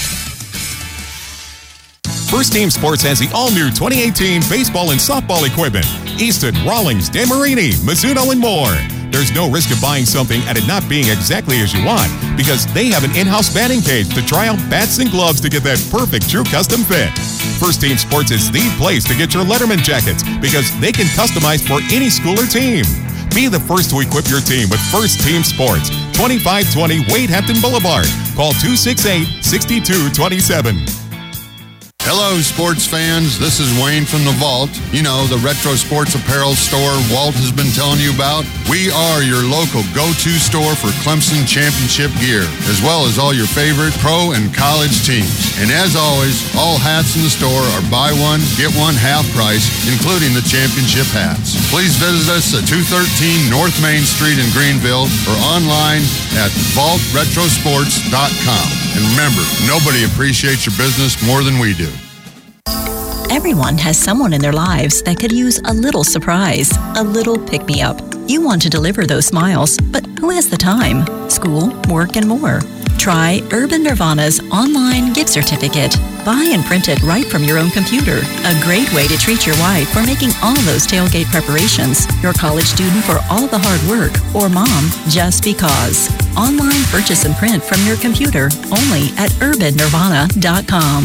S24: First Team Sports has the all-new twenty eighteen baseball and softball equipment. Easton, Rawlings, Dan Marini, Mizuno, and more. There's no risk of buying something and it not being exactly as you want because they have an in-house batting cage to try out bats and gloves to get that perfect true custom fit. First Team Sports is the place to get your Letterman jackets because they can customize for any school or team. Be the first to equip your team with First Team Sports, twenty-five twenty Wade Hampton Boulevard. Call two six eight, six two two seven.
S25: Hello, sports fans. This is Wayne from The Vault. You know, the retro sports apparel store Walt has been telling you about. We are your local go-to store for Clemson championship gear, as well as all your favorite pro and college teams. And as always, all hats in the store are buy one, get one half price, including the championship hats. Please visit us at two thirteen North Main Street in Greenville or online at vault retro sports dot com. And remember, nobody appreciates your business more than we do.
S26: Everyone has someone in their lives that could use a little surprise, a little pick-me-up. You want to deliver those smiles, but who has the time? School, work, and more. Try Urban Nirvana's online gift certificate. Buy and print it right from your own computer. A great way to treat your wife for making all those tailgate preparations, your college student for all the hard work, or mom just because. Online purchase and print from your computer only at urban nirvana dot com.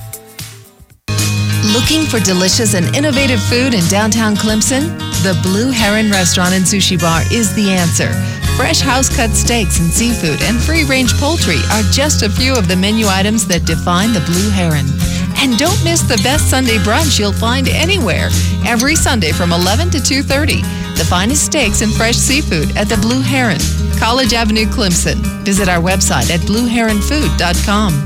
S27: Looking for delicious and innovative food in downtown Clemson? The Blue Heron Restaurant and Sushi Bar is the answer. Fresh house-cut steaks and seafood and free-range poultry are just a few of the menu items that define the Blue Heron. And don't miss the best Sunday brunch you'll find anywhere. Every Sunday from eleven to two thirty. The finest steaks and fresh seafood at the Blue Heron, College Avenue, Clemson. Visit our website at blue heron food dot com.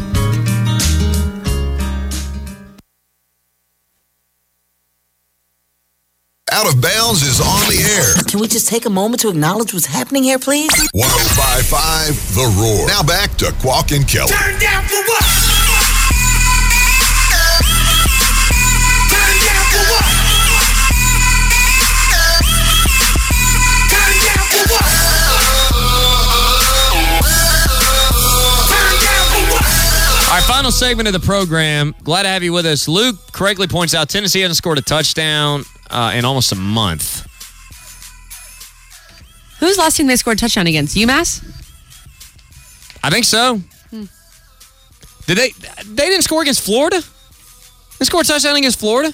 S1: Out of Bounds is on the air.
S28: Can we just take a moment to acknowledge what's happening here, please?
S1: one oh five point five The Roar. Now back to Quack and Kelly.
S3: Turn down for what? Turn down for what? Turn down for what? Turn down for what?
S4: All right, final segment of the program. Glad to have you with us. Luke correctly points out Tennessee hasn't scored a touchdown uh, in almost a month.
S5: Who's the last team they scored a touchdown against? UMass?
S4: I think so.
S5: Hmm.
S4: Did they? They didn't score against Florida? They scored a touchdown against Florida?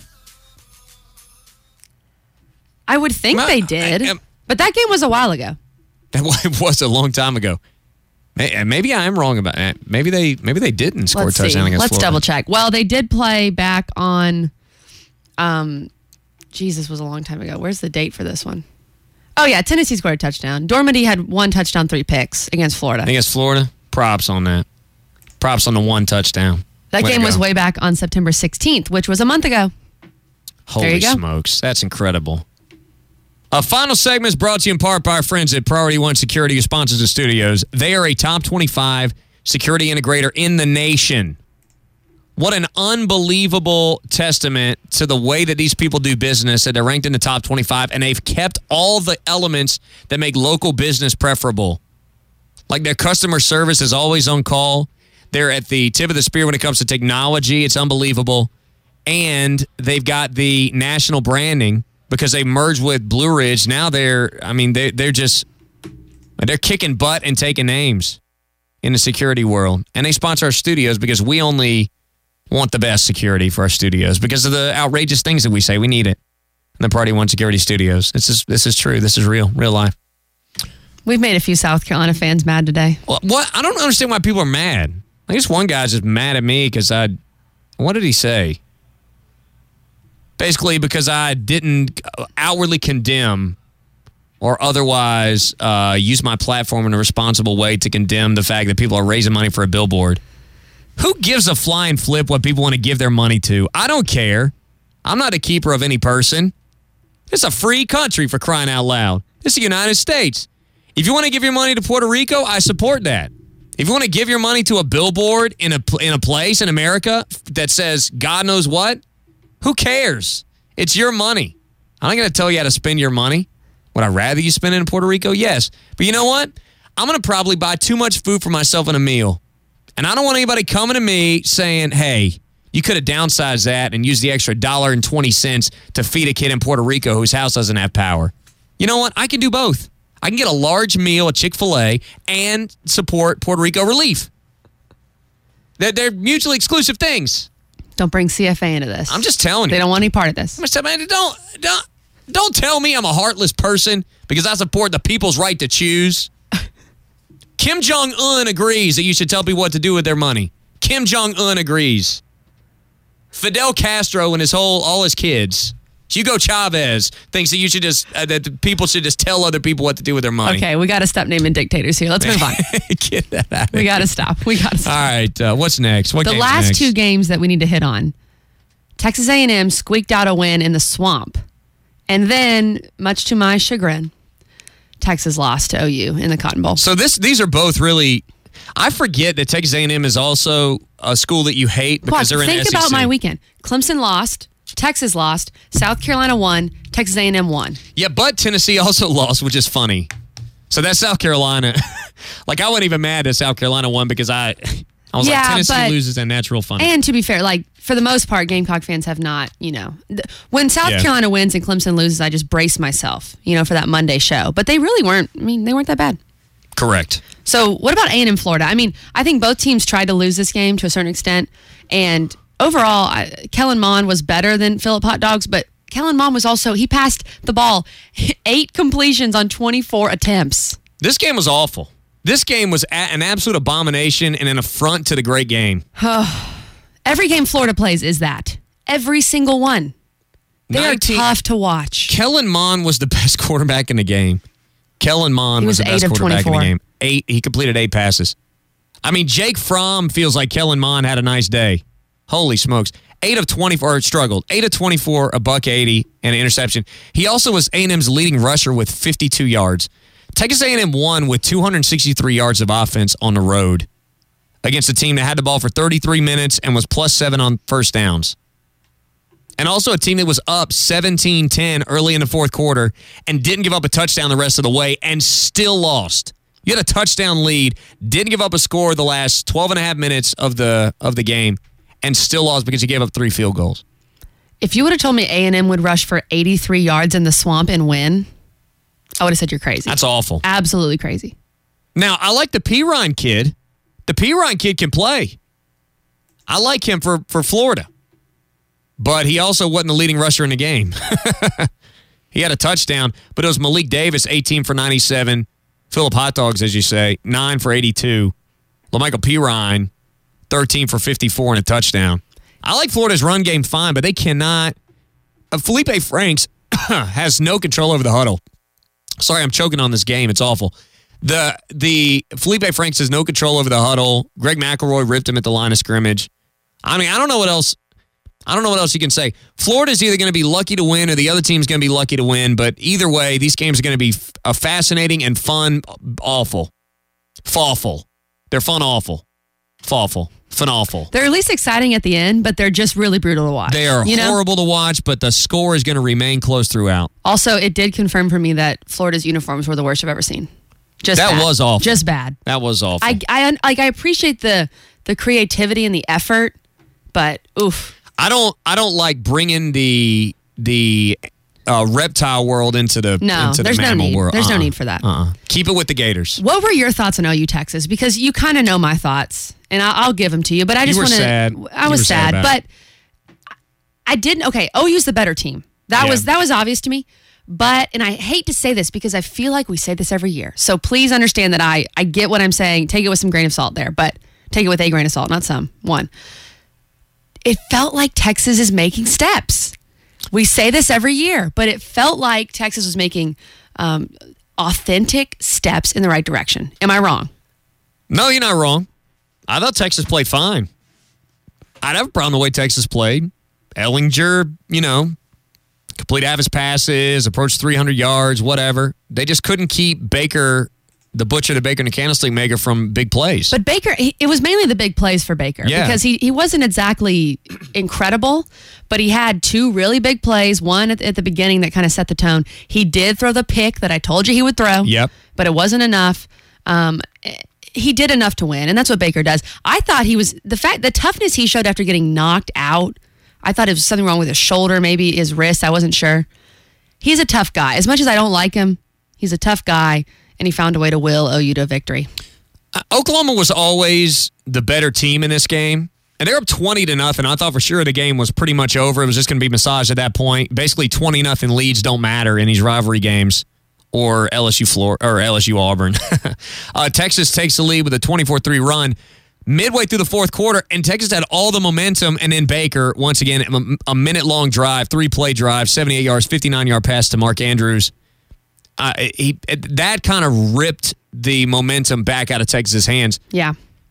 S5: I would think
S4: I,
S5: they did.
S4: I, I,
S5: but that game was a while ago.
S4: That was a long time ago. Maybe I am wrong about that. Maybe they maybe they didn't score
S5: Let's
S4: a touchdown
S5: see.
S4: against
S5: Let's
S4: Florida.
S5: double check. Well, they did play back on, um, Jesus was a long time ago. Where's the date for this one? Oh, yeah, Tennessee scored a touchdown. Dormady had one touchdown, three picks against Florida.
S4: Against Florida? Props on that. Props on the one touchdown.
S5: That
S4: Way
S5: game
S4: to
S5: was
S4: go.
S5: way back on September sixteenth, which was a month ago.
S4: Holy
S5: there you go.
S4: smokes. That's incredible. A final segment is brought to you in part by our friends at Priority One Security, who sponsors the studios. They are a top twenty-five security integrator in the nation. What an unbelievable testament to the way that these people do business, that they're ranked in the top twenty-five, and they've kept all the elements that make local business preferable. Like their customer service is always on call. They're at the tip of the spear when it comes to technology. It's unbelievable. And they've got the national branding because they merged with Blue Ridge. Now they're, I mean, they're, they're just, they're kicking butt and taking names in the security world. And they sponsor our studios because we only want the best security for our studios because of the outrageous things that we say. We need it. And the Priority One Security Studios. This is this is true. This is real, real life.
S5: We've made a few South Carolina fans mad today.
S4: Well, what? I don't understand why people are mad. I guess one guy's just mad at me because I, what did he say? Basically, because I didn't outwardly condemn or otherwise uh, use my platform in a responsible way to condemn the fact that people are raising money for a billboard. Who gives a flying flip what people want to give their money to? I don't care. I'm not a keeper of any person. It's a free country, for crying out loud. It's the United States. If you want to give your money to Puerto Rico, I support that. If you want to give your money to a billboard in a in a place in America that says God knows what, who cares? It's your money. I'm not going to tell you how to spend your money. Would I rather you spend it in Puerto Rico? Yes. But you know what? I'm going to probably buy too much food for myself in a meal. And I don't want anybody coming to me saying, hey, you could have downsized that and used the extra one dollar and twenty cents to feed a kid in Puerto Rico whose house doesn't have power. You know what? I can do both. I can get a large meal at Chick-fil-A and support Puerto Rico Relief. They're, they're mutually exclusive things.
S5: Don't bring C F A into this.
S4: I'm just telling you.
S5: They don't want any part of this.
S4: I'm just telling you, don't, don't, don't tell me I'm a heartless person because I support the people's right to choose. Kim Jong-un agrees that you should tell people what to do with their money. Kim Jong-un agrees. Fidel Castro and his whole, all his kids. Hugo Chavez thinks that you should just, uh, that the people should just tell other people what to do with their money.
S5: Okay, we got to stop naming dictators here. Let's move on.
S4: Get that out of
S5: We got to stop. We got to stop.
S4: All right, uh, what's next? What
S5: the
S4: game's
S5: last
S4: next?
S5: two games that we need to hit on. Texas A and M squeaked out a win in the Swamp. And then, much to my chagrin, Texas lost to O U in the Cotton Bowl.
S4: So this, these are both really, I forget that Texas A and M is also a school that you hate because
S5: Well,
S4: they're in
S5: think
S4: the S E C.
S5: about my weekend. Clemson lost. Texas lost. South Carolina won. Texas A and M won.
S4: Yeah, but Tennessee also lost, which is funny. So that's South Carolina. Like, I wasn't even mad that South Carolina won because I, I was
S5: Yeah,
S4: like, Tennessee
S5: but-
S4: loses that natural fun.
S5: And to be fair, like, for the most part, Gamecock fans have not, you know. th- When South
S4: Yeah.
S5: Carolina wins and Clemson loses, I just brace myself, you know, for that Monday show. But they really weren't, I mean, they weren't that bad.
S4: Correct.
S5: So what about A and M Florida? I mean, I think both teams tried to lose this game to a certain extent. And overall, I, Kellen Mond was better than Phillip Hot Dogs, but Kellen Mond was also, he passed the ball eight completions on twenty-four attempts.
S4: This game was awful. This game was a- an absolute abomination and an affront to the great game.
S5: Every game Florida plays is that. Every single one. They
S4: nineteen
S5: are tough to watch.
S4: Kellen Mond was the best quarterback in the game. Kellen Mond
S5: He
S4: was,
S5: was
S4: the best
S5: eight of
S4: quarterback in the
S5: twenty-four.
S4: game. Eight. He completed eight passes. I mean, Jake Fromm feels like Kellen Mond had a nice day. Holy smokes. Eight of twenty-four, or struggled. Eight of twenty-four, a buck eighty, and an interception. He also was A and M's leading rusher with fifty-two yards. Texas A and M won with two hundred sixty-three yards of offense on the road against a team that had the ball for thirty-three minutes and was plus seven on first downs. And also a team that was up seventeen ten early in the fourth quarter and didn't give up a touchdown the rest of the way and still lost. You had a touchdown lead, didn't give up a score the last twelve and a half minutes of the of the game, and still lost because you gave up three field goals.
S5: If you would have told me A and M would rush for eighty-three yards in the Swamp and win, I would have said you're crazy.
S4: That's awful.
S5: Absolutely crazy.
S4: Now, I like the Perine kid. The Perine kid can play. I like him for, for Florida. But he also wasn't the leading rusher in the game. He had a touchdown, but it was Malik Davis, eighteen for ninety-seven, Philip Hot Dogs, as you say, nine for eighty-two. LaMichael Pirine, thirteen for fifty-four and a touchdown. I like Florida's run game fine, but they cannot. Uh, Felipe Franks has no control over the huddle. Sorry, I'm choking on this game. It's awful. The the Felipe Franks has no control over the huddle. Greg McElroy ripped him at the line of scrimmage. I mean, I don't know what else. I don't know what else you can say. Florida's either going to be lucky to win or the other team's going to be lucky to win. But either way, these games are going to be f- a fascinating and fun, awful, fawful. They're fun, awful, fawful, fun, awful.
S5: They're at least exciting at the end, but they're just really brutal to watch.
S4: They are
S5: you know?
S4: horrible to watch, but the score is going to remain close throughout.
S5: Also, it did confirm for me that Florida's uniforms were the worst I've ever seen. Just
S4: that
S5: bad.
S4: was awful.
S5: Just bad.
S4: That was awful.
S5: I, I like. I appreciate the the creativity and the effort, but oof.
S4: I don't. I don't like bringing the the uh, reptile world into the
S5: No,
S4: into
S5: there's
S4: the
S5: no
S4: mammal
S5: need.
S4: world.
S5: There's no
S4: Uh-uh.
S5: need for that.
S4: Uh-uh. Keep it with the Gators.
S5: What were your thoughts on O U Texas? Because you kind of know my thoughts, and I'll, I'll give them to you. But I
S4: You
S5: just
S4: were
S5: want to.
S4: sad.
S5: I
S4: You
S5: was
S4: were sad
S5: sad,
S4: about
S5: but I didn't. Okay, O U's the better team. That
S4: Yeah.
S5: was that was obvious to me. But and I hate to say this because I feel like we say this every year. So please understand that I I get what I'm saying. Take it with some grain of salt there, but take it with a grain of salt, not some. One. It felt like Texas is making steps. We say this every year, but it felt like Texas was making um, authentic steps in the right direction. Am I wrong?
S4: No, you're not wrong. I thought Texas played fine. I'd have a problem the way Texas played. Ellinger, you know, complete half his passes, approached three hundred yards, whatever. They just couldn't keep Baker, the butcher, the Baker and the candlestick maker, from big plays.
S5: But Baker, he, it was mainly the big plays for Baker
S4: Yeah.
S5: because he, he wasn't exactly incredible, but he had two really big plays, one at, at the beginning that kind of set the tone. He did throw the pick that I told you he would throw,
S4: Yep.
S5: but it wasn't enough. Um, he did enough to win, and that's what Baker does. I thought he was, the fact, the toughness he showed after getting knocked out, I thought it was something wrong with his shoulder, maybe his wrist, I wasn't sure. He's a tough guy. As much as I don't like him, he's a tough guy. And he found a way to will O U to victory.
S4: Uh, Oklahoma was always the better team in this game. And they're up twenty to nothing. I thought for sure the game was pretty much over. It was just going to be massaged at that point. Basically, twenty nothing leads don't matter in these rivalry games, or L S U Florida or L S U Auburn. uh, Texas takes the lead with a twenty-four three run midway through the fourth quarter, and Texas had all the momentum. And then Baker, once again, a, a minute long drive, three play drive, seventy-eight yards, fifty-nine yard pass to Mark Andrews. Uh, he that kind of ripped the momentum back out of Texas' hands.
S5: Yeah.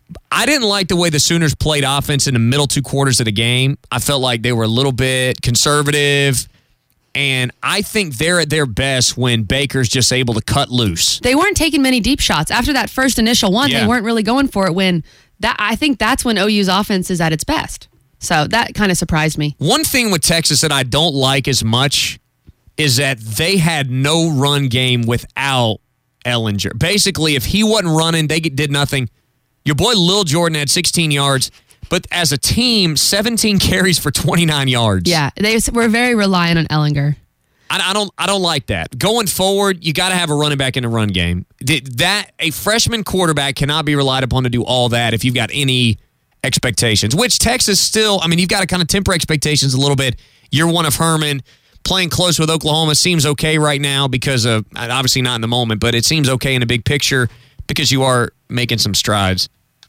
S4: I didn't like the way the Sooners played offense in the middle two quarters of the game. I felt like they were a little bit conservative, and I think they're at their best when Baker's just able to cut loose.
S5: They weren't taking many deep shots. After that first initial one,
S4: Yeah.
S5: they weren't really going for it when that I think that's when O U's offense is at its best. So that kind of surprised me.
S4: One thing with Texas that I don't like as much is that they had no run game without Ellinger. Basically, if he wasn't running, they did nothing. Your boy Lil Jordan had sixteen yards, but as a team, seventeen carries for twenty-nine yards.
S5: Yeah, they were very reliant on Ellinger.
S4: I, I don't. I don't like that. Going forward, you got to have a running back in the run game. That a freshman quarterback cannot be relied upon to do all that if you've got any expectations. Which Texas still. I mean, you've got to kind of temper expectations a little bit. Year one of Herman. Playing close with Oklahoma seems okay right now because of, obviously not in the moment, but it seems okay in the big picture because you are making some strides.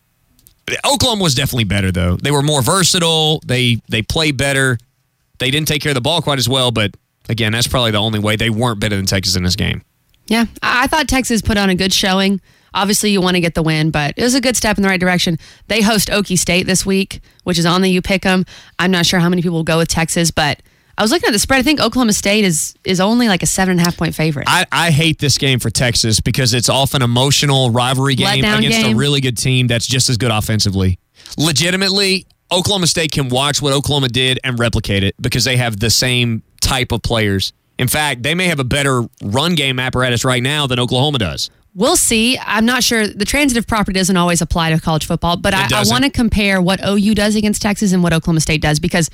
S4: Oklahoma was definitely better, though. They were more versatile. They they played better. They didn't take care of the ball quite as well, but again, that's probably the only way. They weren't better than Texas in this game.
S5: Yeah, I I thought Texas put on a good showing. Obviously, you want to get the win, but it was a good step in the right direction. They host Okie State this week, which is on the U Pick'em. I'm not sure how many people will go with Texas, but I was looking at the spread. I think Oklahoma State is is only like a seven and a half point favorite.
S4: I, I hate this game for Texas because it's often an emotional rivalry game
S5: Letdown
S4: against
S5: game.
S4: a really good team that's just as good offensively. Legitimately, Oklahoma State can watch what Oklahoma did and replicate it because they have the same type of players. In fact, they may have a better run game apparatus right now than Oklahoma does.
S5: We'll see. I'm not sure. The transitive property doesn't always apply to college football, but
S4: It
S5: I, I
S4: doesn't.
S5: want to compare what O U does against Texas and what Oklahoma State does because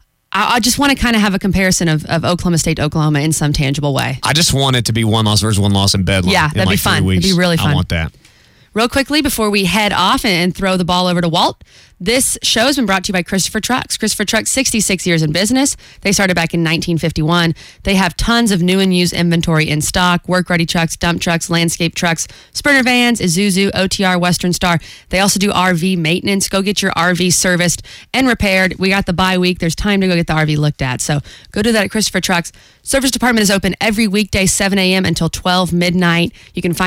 S5: I, I just want to kind of have a comparison of, of Oklahoma State to Oklahoma in some tangible way.
S4: I just want it to be one loss versus one loss in Bedlam.
S5: Yeah,
S4: in
S5: that'd be
S4: like three
S5: fun. It'd
S4: weeks.
S5: be really
S4: I
S5: fun.
S4: want that.
S5: Real quickly, before we head off and throw the ball over to Walt, this show has been brought to you by Christopher Trucks. Christopher Trucks, sixty-six years in business. They started back in nineteen fifty-one. They have tons of new and used inventory in stock, work-ready trucks, dump trucks, landscape trucks, Sprinter vans, Isuzu, O T R, Western Star. They also do R V maintenance. Go get your R V serviced and repaired. We got the bye week. There's time to go get the R V looked at. So go do that at Christopher Trucks. Service department is open every weekday, seven a.m. until twelve midnight. You can find